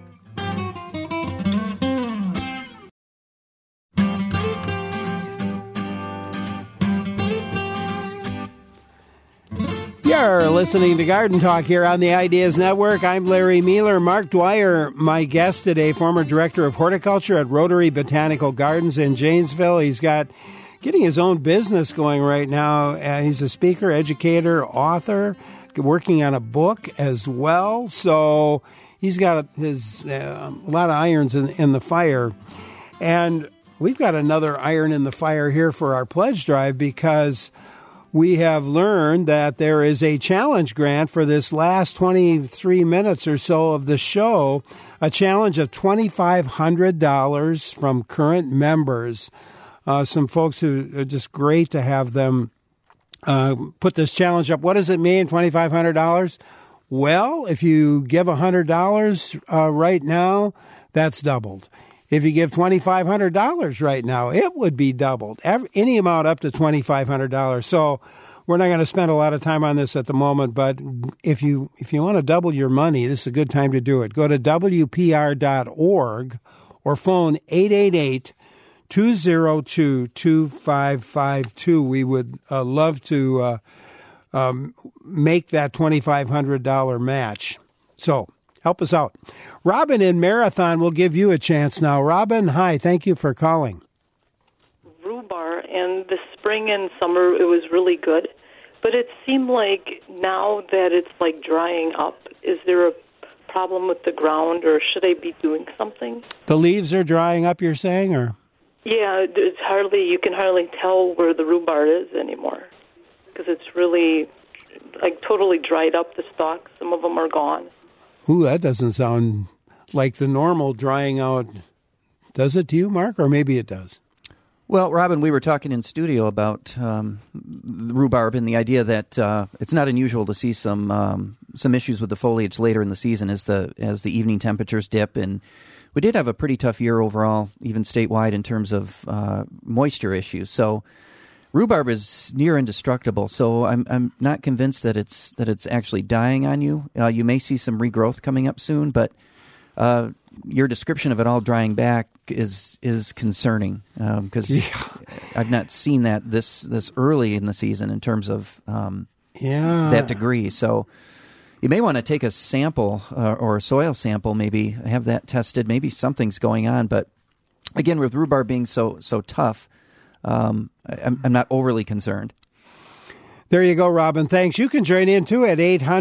You're listening to Garden Talk here on the Ideas Network. I'm Larry Mueller. Mark Dwyer, my guest today, former director of horticulture at Rotary Botanical Gardens in Janesville. He's getting his own business going right now. He's a speaker, educator, author, working on a book as well. So he's got his a lot of irons in the fire. And we've got another iron in the fire here for our pledge drive because we have learned that there is a challenge grant for this last 23 minutes or so of the show, a challenge of $2,500 from current members. Some folks who are just great to have them put this challenge up. What does it mean, $2,500? Well, if you give $100 right now, that's doubled. If you give $2,500 right now, it would be doubled. Any amount up to $2,500. So we're not going to spend a lot of time on this at the moment, but if you want to double your money, this is a good time to do it. Go to WPR.org or phone 888-202-2552. We would love to make that $2,500 match. So help us out. Robin in Marathon will give you a chance now. Robin, hi. Thank you for calling. Rhubarb, and the spring and summer, it was really good. But it seemed like now that it's like drying up, is there a problem with the ground, or should I be doing something? The leaves are drying up, you're saying, or? Yeah, you can hardly tell where the rhubarb is anymore because it's really like totally dried up, the stalks. Some of them are gone. Ooh, that doesn't sound like the normal drying out. Does it to you, Mark? Or maybe it does. Well, Robin, we were talking in studio about rhubarb and the idea that it's not unusual to see some issues with the foliage later in the season as the evening temperatures dip. And we did have a pretty tough year overall, even statewide, in terms of moisture issues. So rhubarb is near indestructible. So I'm not convinced that it's actually dying on you. You may see some regrowth coming up soon, but your description of it all drying back is concerning because I've not seen that this early in the season in terms of that degree. So you may want to take a sample or a soil sample, maybe have that tested. Maybe something's going on. But again, with rhubarb being so tough, I'm not overly concerned. There you go, Robin. Thanks. You can join in, too, at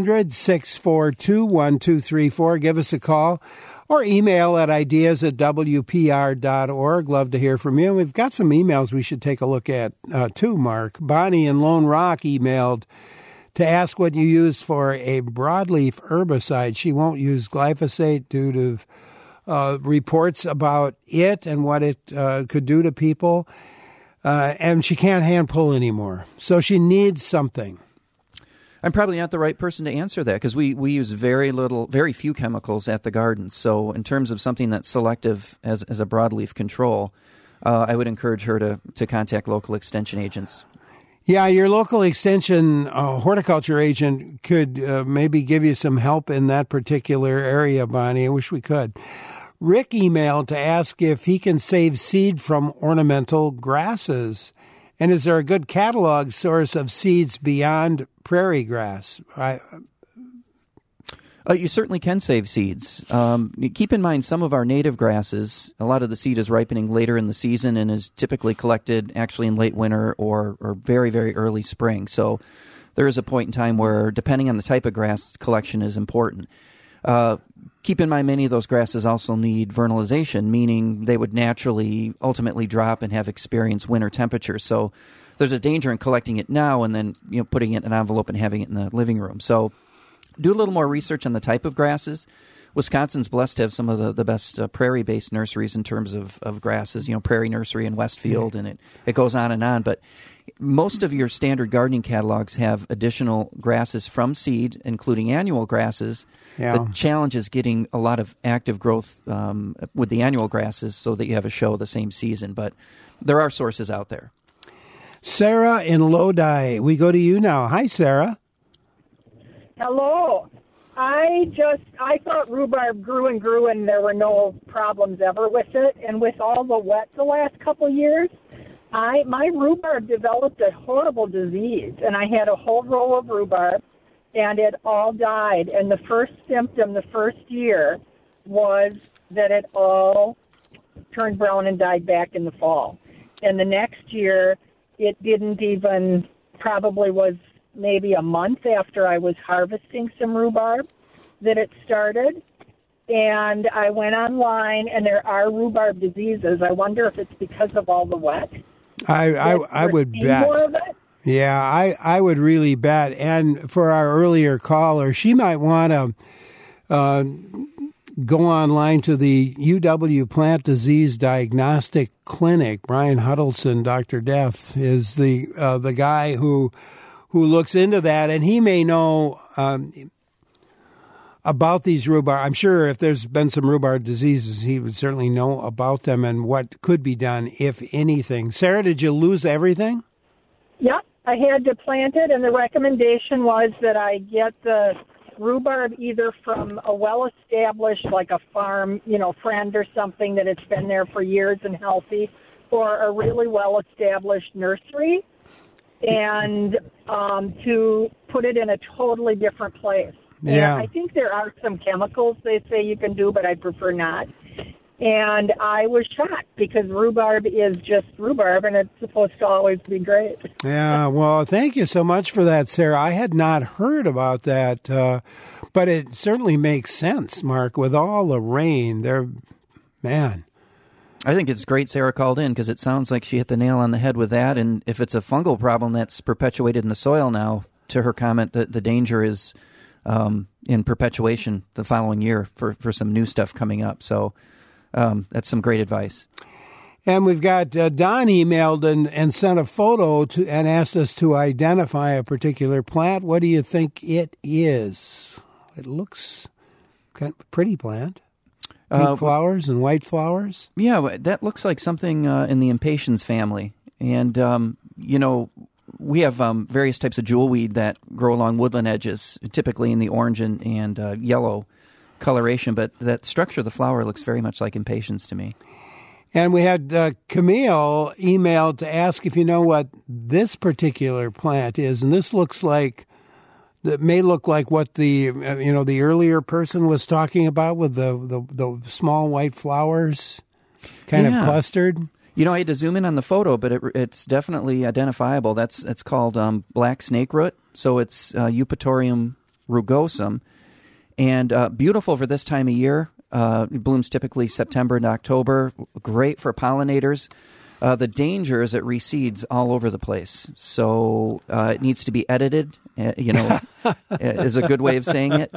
800-642-1234. Give us a call or email at ideas@wpr.org. Love to hear from you. And we've got some emails we should take a look at, too, Mark. Bonnie in Lone Rock emailed to ask what you use for a broadleaf herbicide. She won't use glyphosate due to reports about it and what it could do to people. And she can't hand pull anymore. So she needs something. I'm probably not the right person to answer that because we use very few chemicals at the garden. So in terms of something that's selective as a broadleaf control, I would encourage her to contact local extension agents. Yeah, your local extension horticulture agent could maybe give you some help in that particular area, Bonnie. I wish we could. Rick emailed to ask if he can save seed from ornamental grasses. And is there a good catalog source of seeds beyond prairie grass? You certainly can save seeds. Keep in mind some of our native grasses, a lot of the seed is ripening later in the season and is typically collected actually in late winter or very, very early spring. So there is a point in time where, depending on the type of grass, collection is important. Keep in mind many of those grasses also need vernalization, meaning they would naturally ultimately drop and have experienced winter temperatures. So there's a danger in collecting it now and then putting it in an envelope and having it in the living room. So do a little more research on the type of grasses. Wisconsin's blessed to have some of the best prairie-based nurseries in terms of grasses, Prairie Nursery in Westfield, and it goes on and on. But most of your standard gardening catalogs have additional grasses from seed, including annual grasses. Yeah. The challenge is getting a lot of active growth with the annual grasses so that you have a show the same season. But there are sources out there. Sarah in Lodi, we go to you now. Hi, Sarah. Hello. I thought rhubarb grew and there were no problems ever with it. And with all the wet the last couple of years, my rhubarb developed a horrible disease. And I had a whole row of rhubarb, and it all died. And the first symptom the first year was that it all turned brown and died back in the fall. And the next year, it didn't even, probably was maybe a month after I was harvesting some rhubarb that it started. And I went online, and there are rhubarb diseases. I wonder if it's because of all the wet. I would bet. More of it? Yeah, I would really bet. And for our earlier caller, she might want to go online to the UW Plant Disease Diagnostic Clinic. Brian Huddleston, Dr. Death, is the guy who looks into that, and he may know about these rhubarb. I'm sure if there's been some rhubarb diseases, he would certainly know about them and what could be done, if anything. Sarah, did you lose everything? Yep, I had to plant it, and the recommendation was that I get the rhubarb either from a well-established, like a farm, friend or something that it's been there for years and healthy, or a really well-established nursery, and to put it in a totally different place. Yeah. And I think there are some chemicals they say you can do, but I prefer not. And I was shocked because rhubarb is just rhubarb, and it's supposed to always be great. Yeah, well, thank you so much for that, Sarah. I had not heard about that, but it certainly makes sense, Mark, with all the rain. Man. I think it's great Sarah called in because it sounds like she hit the nail on the head with that. And if it's a fungal problem that's perpetuated in the soil now, to her comment, that the danger is in perpetuation the following year for some new stuff coming up. So that's some great advice. And we've got Don emailed and sent a photo and asked us to identify a particular plant. What do you think it is? It looks kind of a pretty plant. Pink flowers and white flowers? Yeah, that looks like something in the impatiens family. And, we have various types of jewelweed that grow along woodland edges, typically in the orange and yellow coloration. But that structure of the flower looks very much like impatiens to me. And we had Camille emailed to ask if you know what this particular plant is. And this looks like, that may look like what the the earlier person was talking about with the small white flowers kind of clustered. I had to zoom in on the photo, but it's definitely identifiable. It's called black snake root, so it's Eupatorium rugosum, and beautiful for this time of year. It blooms typically September and October. Great for pollinators. The danger is it reseeds all over the place, so it needs to be edited. Is a good way of saying it.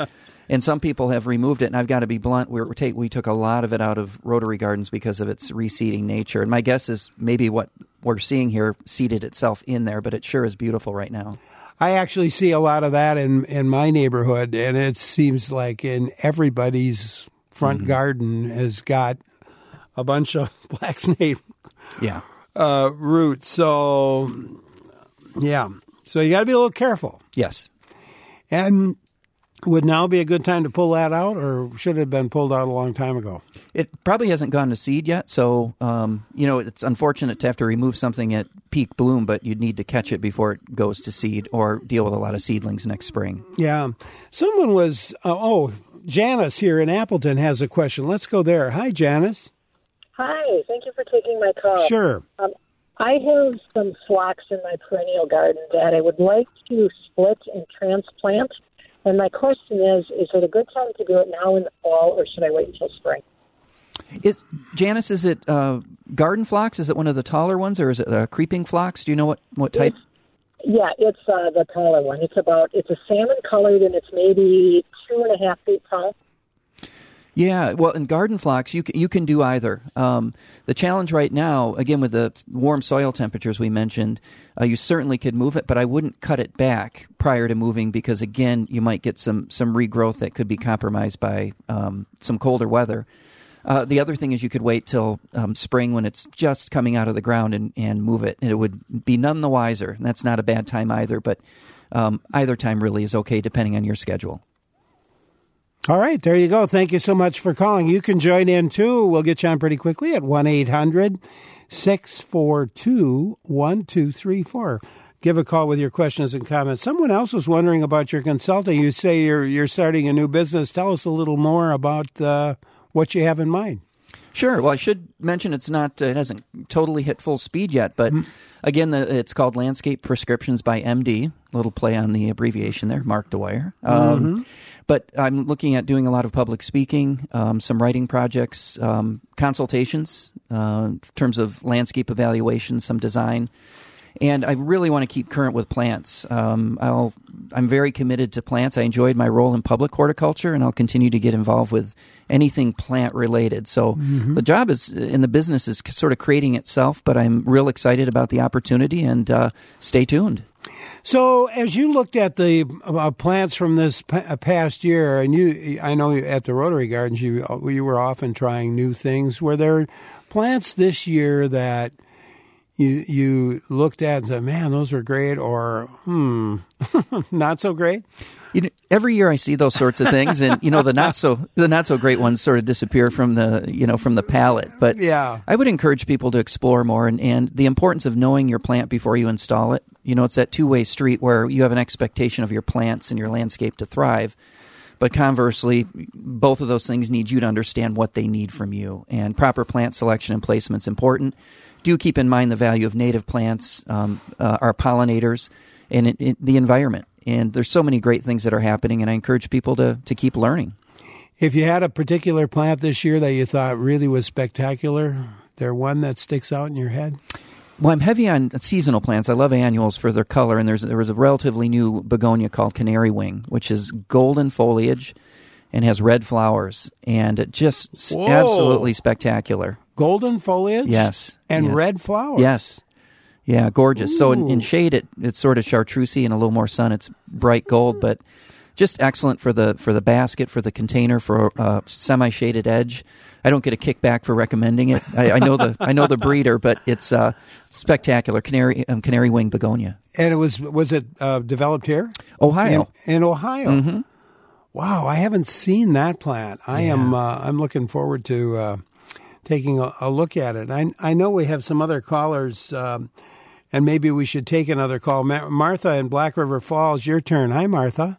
And some people have removed it, and I've got to be blunt, we took a lot of it out of Rotary Gardens because of its reseeding nature. And my guess is maybe what we're seeing here seeded itself in there, but it sure is beautiful right now. I actually see a lot of that in my neighborhood, and it seems like in everybody's front garden has got a bunch of black snake roots. So, yeah. So you got to be a little careful. Yes. And would now be a good time to pull that out, or should it have been pulled out a long time ago? It probably hasn't gone to seed yet, so it's unfortunate to have to remove something at peak bloom, but you'd need to catch it before it goes to seed or deal with a lot of seedlings next spring. Yeah. Someone was, Janice here in Appleton has a question. Let's go there. Hi, Janice. Hi, thank you for taking my call. Sure. I have some phlox in my perennial garden that I would like to split and transplant. And my question is it a good time to do it now in the fall, or should I wait until spring? Janice, is it garden phlox? Is it one of the taller ones, or is it a creeping phlox? Do you know what type? It's the taller one. It's a salmon colored, and it's maybe 2.5 feet tall. Yeah, well, in garden phlox, you can do either. The challenge right now, again, with the warm soil temperatures we mentioned, you certainly could move it, but I wouldn't cut it back prior to moving because, again, you might get some regrowth that could be compromised by some colder weather. The other thing is you could wait till spring when it's just coming out of the ground and move it. And it would be none the wiser. And that's not a bad time either, but either time really is okay depending on your schedule. All right, there you go. Thank you so much for calling. You can join in, too. We'll get you on pretty quickly at 1-800-642-1234. Give a call with your questions and comments. Someone else was wondering about your consulting. You say you're starting a new business. Tell us a little more about what you have in mind. Sure. Well, I should mention it hasn't totally hit full speed yet, but again, it's called Landscape Prescriptions by MD. Little play on the abbreviation there, Mark Dwyer. But I'm looking at doing a lot of public speaking, some writing projects, consultations in terms of landscape evaluation, some design. And I really want to keep current with plants. I'm very committed to plants. I enjoyed my role in public horticulture, and I'll continue to get involved with anything plant-related. So the job in the business is sort of creating itself, but I'm real excited about the opportunity, and stay tuned. So as you looked at the plants from this past year, and I know at the Rotary Gardens you were often trying new things. Were there plants this year that you looked at and said, man, those were great, or not so great? Every year I see those sorts of things, and the not so great ones sort of disappear from the palette. But yeah, I would encourage people to explore more, and the importance of knowing your plant before you install it. It's that two-way street where you have an expectation of your plants and your landscape to thrive. But conversely, both of those things need you to understand what they need from you. And proper plant selection and placement is important. Do keep in mind the value of native plants, our pollinators, and the environment. And there's so many great things that are happening, and I encourage people to keep learning. If you had a particular plant this year that you thought really was spectacular, there one that sticks out in your head? Well, I'm heavy on seasonal plants. I love annuals for their color, and there was a relatively new begonia called Canary Wing, which is golden foliage and has red flowers, and it just absolutely spectacular. Golden foliage? Yes. And red flowers? Yes. Yeah, gorgeous. Ooh. So in shade, it's sort of chartreusey, and a little more sun, it's bright gold, but just excellent for the basket, for the container, for a semi-shaded edge. I don't get a kickback for recommending it. I know the breeder, but it's spectacular. Canary Wing begonia. And was it developed here? Ohio. In Ohio. Mm-hmm. Wow, I haven't seen that plant. I'm looking forward to taking a look at it. I know we have some other callers, and maybe we should take another call. Martha in Black River Falls, your turn. Hi, Martha.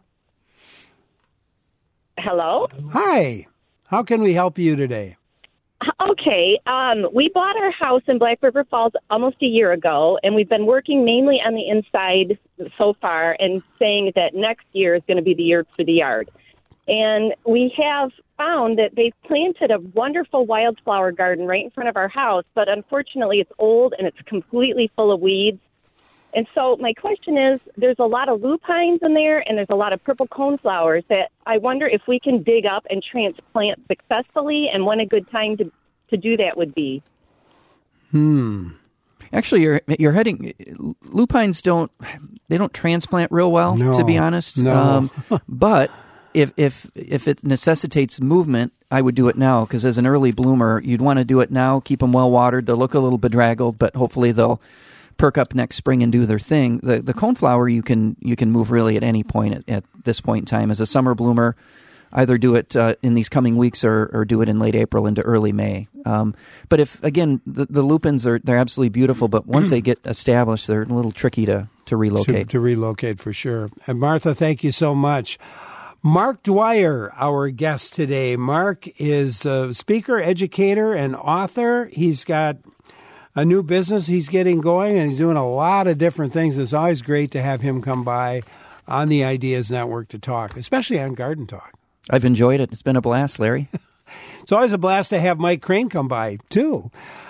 Hello? Hi. How can we help you today? Okay. We bought our house in Black River Falls almost a year ago, and we've been working mainly on the inside so far and saying that next year is going to be the year for the yard. And we have found that they've planted a wonderful wildflower garden right in front of our house, but unfortunately it's old and it's completely full of weeds. And so my question is, there's a lot of lupines in there, and there's a lot of purple coneflowers that I wonder if we can dig up and transplant successfully, and when a good time to do that would be. Actually, you're heading. Lupines don't transplant real well, to be honest. No. But if it necessitates movement, I would do it now, because as an early bloomer, you'd want to do it now. Keep them well watered. They'll look a little bedraggled, but hopefully they'll perk up next spring and do their thing. The coneflower you can move really at any point at this point in time. As a summer bloomer, either do it in these coming weeks or do it in late April into early May. But if, again, the lupins they're absolutely beautiful, but once they get established, they're a little tricky to relocate. To relocate, for sure. And Martha, thank you so much. Mark Dwyer, our guest today. Mark is a speaker, educator, and author. He's got a new business he's getting going, and he's doing a lot of different things. It's always great to have him come by on the Ideas Network to talk, especially on Garden Talk. I've enjoyed it. It's been a blast, Larry. It's always a blast to have Mike Crane come by, too,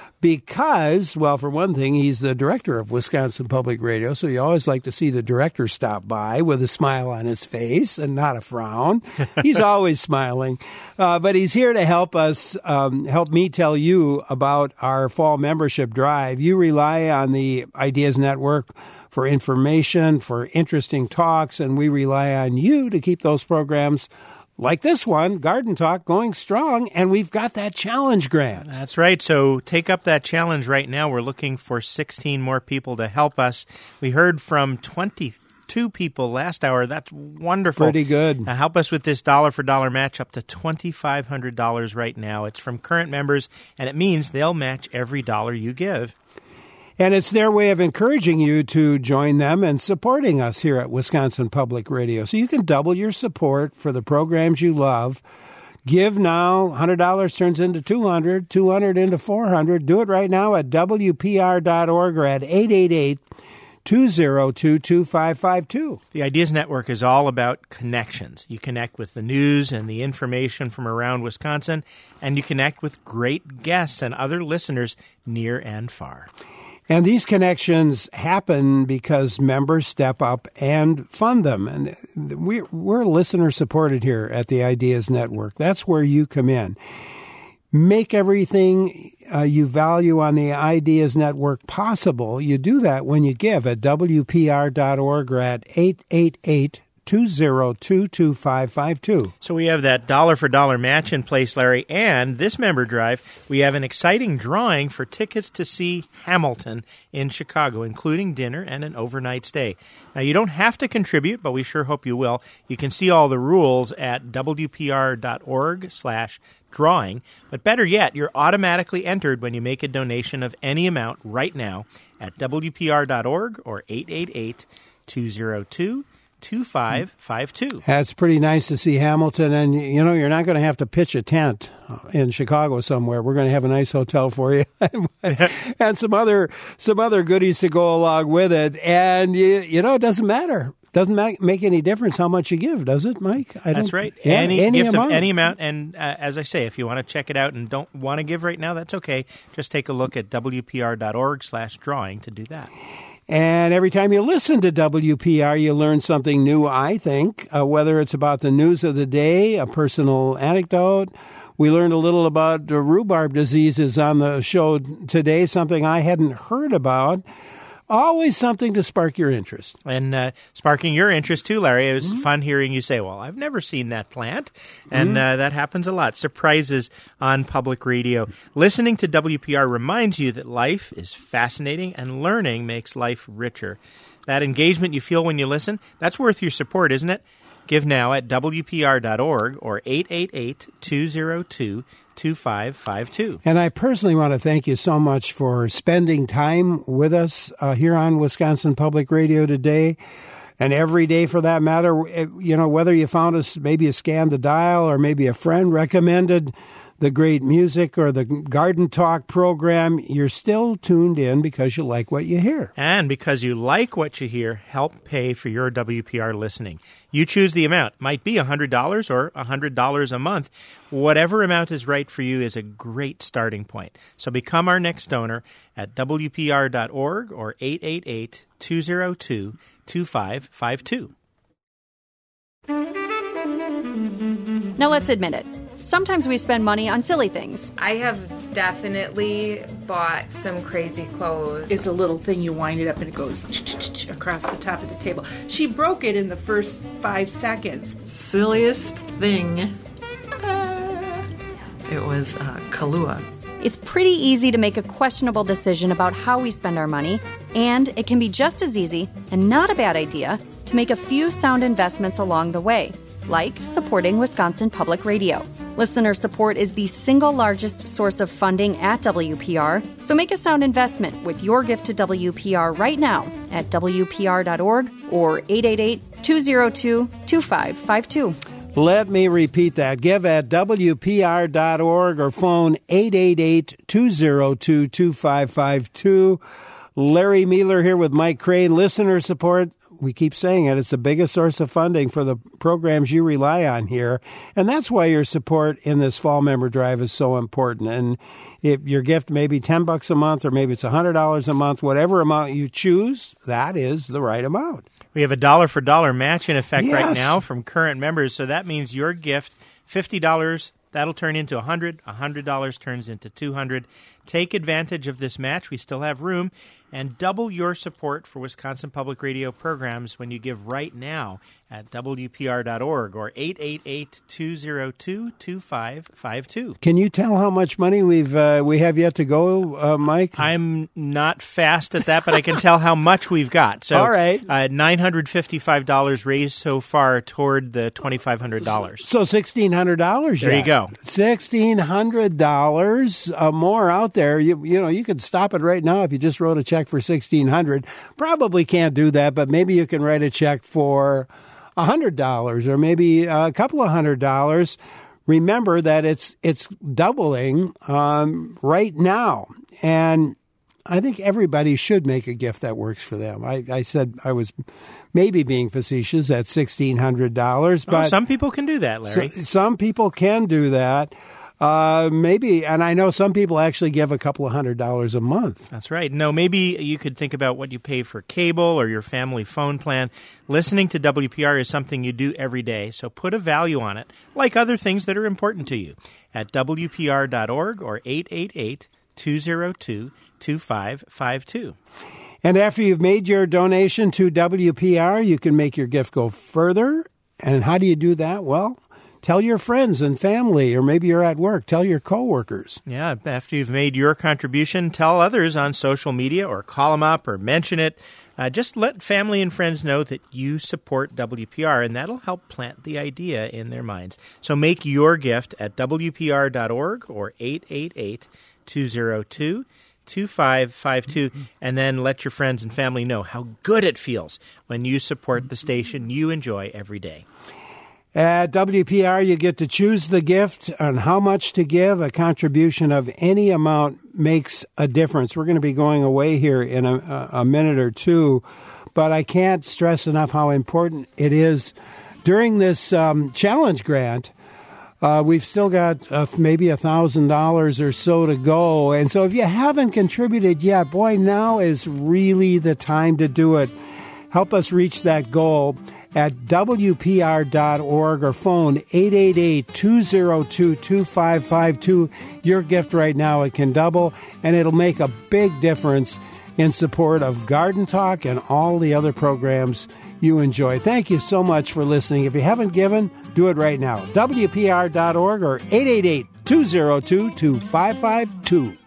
because, well, for one thing, he's the director of Wisconsin Public Radio, so you always like to see the director stop by with a smile on his face and not a frown. He's always smiling. But he's here to help us, help me tell you about our fall membership drive. You rely on the Ideas Network for information, for interesting talks, and we rely on you to keep those programs like this one, Garden Talk, going strong, and we've got that challenge grant. That's right. So take up that challenge right now. We're looking for 16 more people to help us. We heard from 22 people last hour. That's wonderful. Pretty good. Help us with this dollar-for-dollar match up to $2,500 right now. It's from current members, and it means they'll match every dollar you give. And it's their way of encouraging you to join them and supporting us here at Wisconsin Public Radio. So you can double your support for the programs you love. Give now. $100 turns into $200, $200 into $400. Do it right now at WPR.org or at 888-202-2552. The Ideas Network is all about connections. You connect with the news and the information from around Wisconsin, and you connect with great guests and other listeners near and far. And these connections happen because members step up and fund them. And we're listener-supported here at the Ideas Network. That's where you come in. Make everything you value on the Ideas Network possible. You do that when you give at WPR.org or at 888-202-2552. So we have that dollar-for-dollar match in place, Larry, and this member drive, we have an exciting drawing for tickets to see Hamilton in Chicago, including dinner and an overnight stay. Now, you don't have to contribute, but we sure hope you will. You can see all the rules at WPR.org/drawing, but better yet, you're automatically entered when you make a donation of any amount right now at WPR.org or 888-202-2552. That's pretty nice to see Hamilton, and you know, you're not going to have to pitch a tent in Chicago somewhere. We're going to have a nice hotel for you and some other goodies to go along with it. And you know, it doesn't matter. Doesn't make any difference how much you give, does it, Mike? That's right. Yeah, any gift amount. of any amount. And as I say, if you want to check it out and don't want to give right now, that's okay. Just take a look at WPR.org/drawing to do that. And every time you listen to WPR, you learn something new, I think, whether it's about the news of the day, a personal anecdote. We learned a little about rhubarb diseases on the show today, something I hadn't heard about. Always something to spark your interest. And sparking your interest, too, Larry. It was fun hearing you say, well, I've never seen that plant. And that happens a lot. Surprises on public radio. Listening to WPR reminds you that life is fascinating and learning makes life richer. That engagement you feel when you listen, that's worth your support, isn't it? Give now at WPR.org or 888-202-2552. And I personally want to thank you so much for spending time with us here on Wisconsin Public Radio today, and every day for that matter. You know, whether you found us, maybe you scanned the dial, or maybe a friend recommended the great music or the Garden Talk program, you're still tuned in because you like what you hear. And because you like what you hear, help pay for your WPR listening. You choose the amount. Might be $100 or $100 a month. Whatever amount is right for you is a great starting point. So become our next donor at WPR.org or 888-202-2552. Now let's admit it. Sometimes we spend money on silly things. I have definitely bought some crazy clothes. It's a little thing, you wind it up and it goes across the top of the table. She broke it in the first 5 seconds. Silliest thing. It was Kahlua. It's pretty easy to make a questionable decision about how we spend our money, and it can be just as easy, and not a bad idea, to make a few sound investments along the way, like supporting Wisconsin Public Radio. Listener support is the single largest source of funding at WPR, so make a sound investment with your gift to WPR right now at WPR.org or 888-202-2552. Let me repeat that. Give at WPR.org or phone 888-202-2552. Larry Mealer here with Mike Crane. Listener support, we keep saying it, it's the biggest source of funding for the programs you rely on here. And that's why your support in this fall member drive is so important. And if your gift may be $10 a month or maybe it's $100 a month, whatever amount you choose, that is the right amount. We have a dollar-for-dollar match in effect right now from current members, so that means your gift, $50, that'll turn into $100. $100 turns into $200. Take advantage of this match. We still have room. And double your support for Wisconsin Public Radio programs when you give right now at WPR.org or 888-202-2552. Can you tell how much money we have yet to go, Mike? I'm not fast at that, but I can tell how much we've got. So, all right. $955 raised so far toward the $2,500. So $1,600. There you go. $1,600 more out there. You know, you could stop it right now if you just wrote a check for $1,600. Probably can't do that, but maybe you can write a check for $100 or maybe a couple of $100. Remember that it's doubling right now, and I think everybody should make a gift that works for them. I said I was maybe being facetious at $1,600, but some people can do that, Larry. Some people can do that. Maybe, and I know some people actually give a couple of $100 a month. That's right. No, maybe you could think about what you pay for cable or your family phone plan. Listening to WPR is something you do every day, so put a value on it, like other things that are important to you, at WPR.org or 888-202-2552. And after you've made your donation to WPR, you can make your gift go further. And how do you do that? Well, tell your friends and family, or maybe you're at work. Tell your coworkers. Yeah, after you've made your contribution, tell others on social media or call them up or mention it. Just let family and friends know that you support WPR, and that'll help plant the idea in their minds. So make your gift at WPR.org or 888-202-2552, and then let your friends and family know how good it feels when you support the station you enjoy every day. At WPR, you get to choose the gift on how much to give. A contribution of any amount makes a difference. We're going to be going away here in a minute or two, but I can't stress enough how important it is. During this challenge grant, we've still got maybe $1,000 or so to go. And so if you haven't contributed yet, boy, now is really the time to do it. Help us reach that goal at WPR.org or phone 888-202-2552. Your gift right now, it can double, and it'll make a big difference in support of Garden Talk and all the other programs you enjoy. Thank you so much for listening. If you haven't given, do it right now. WPR.org or 888-202-2552.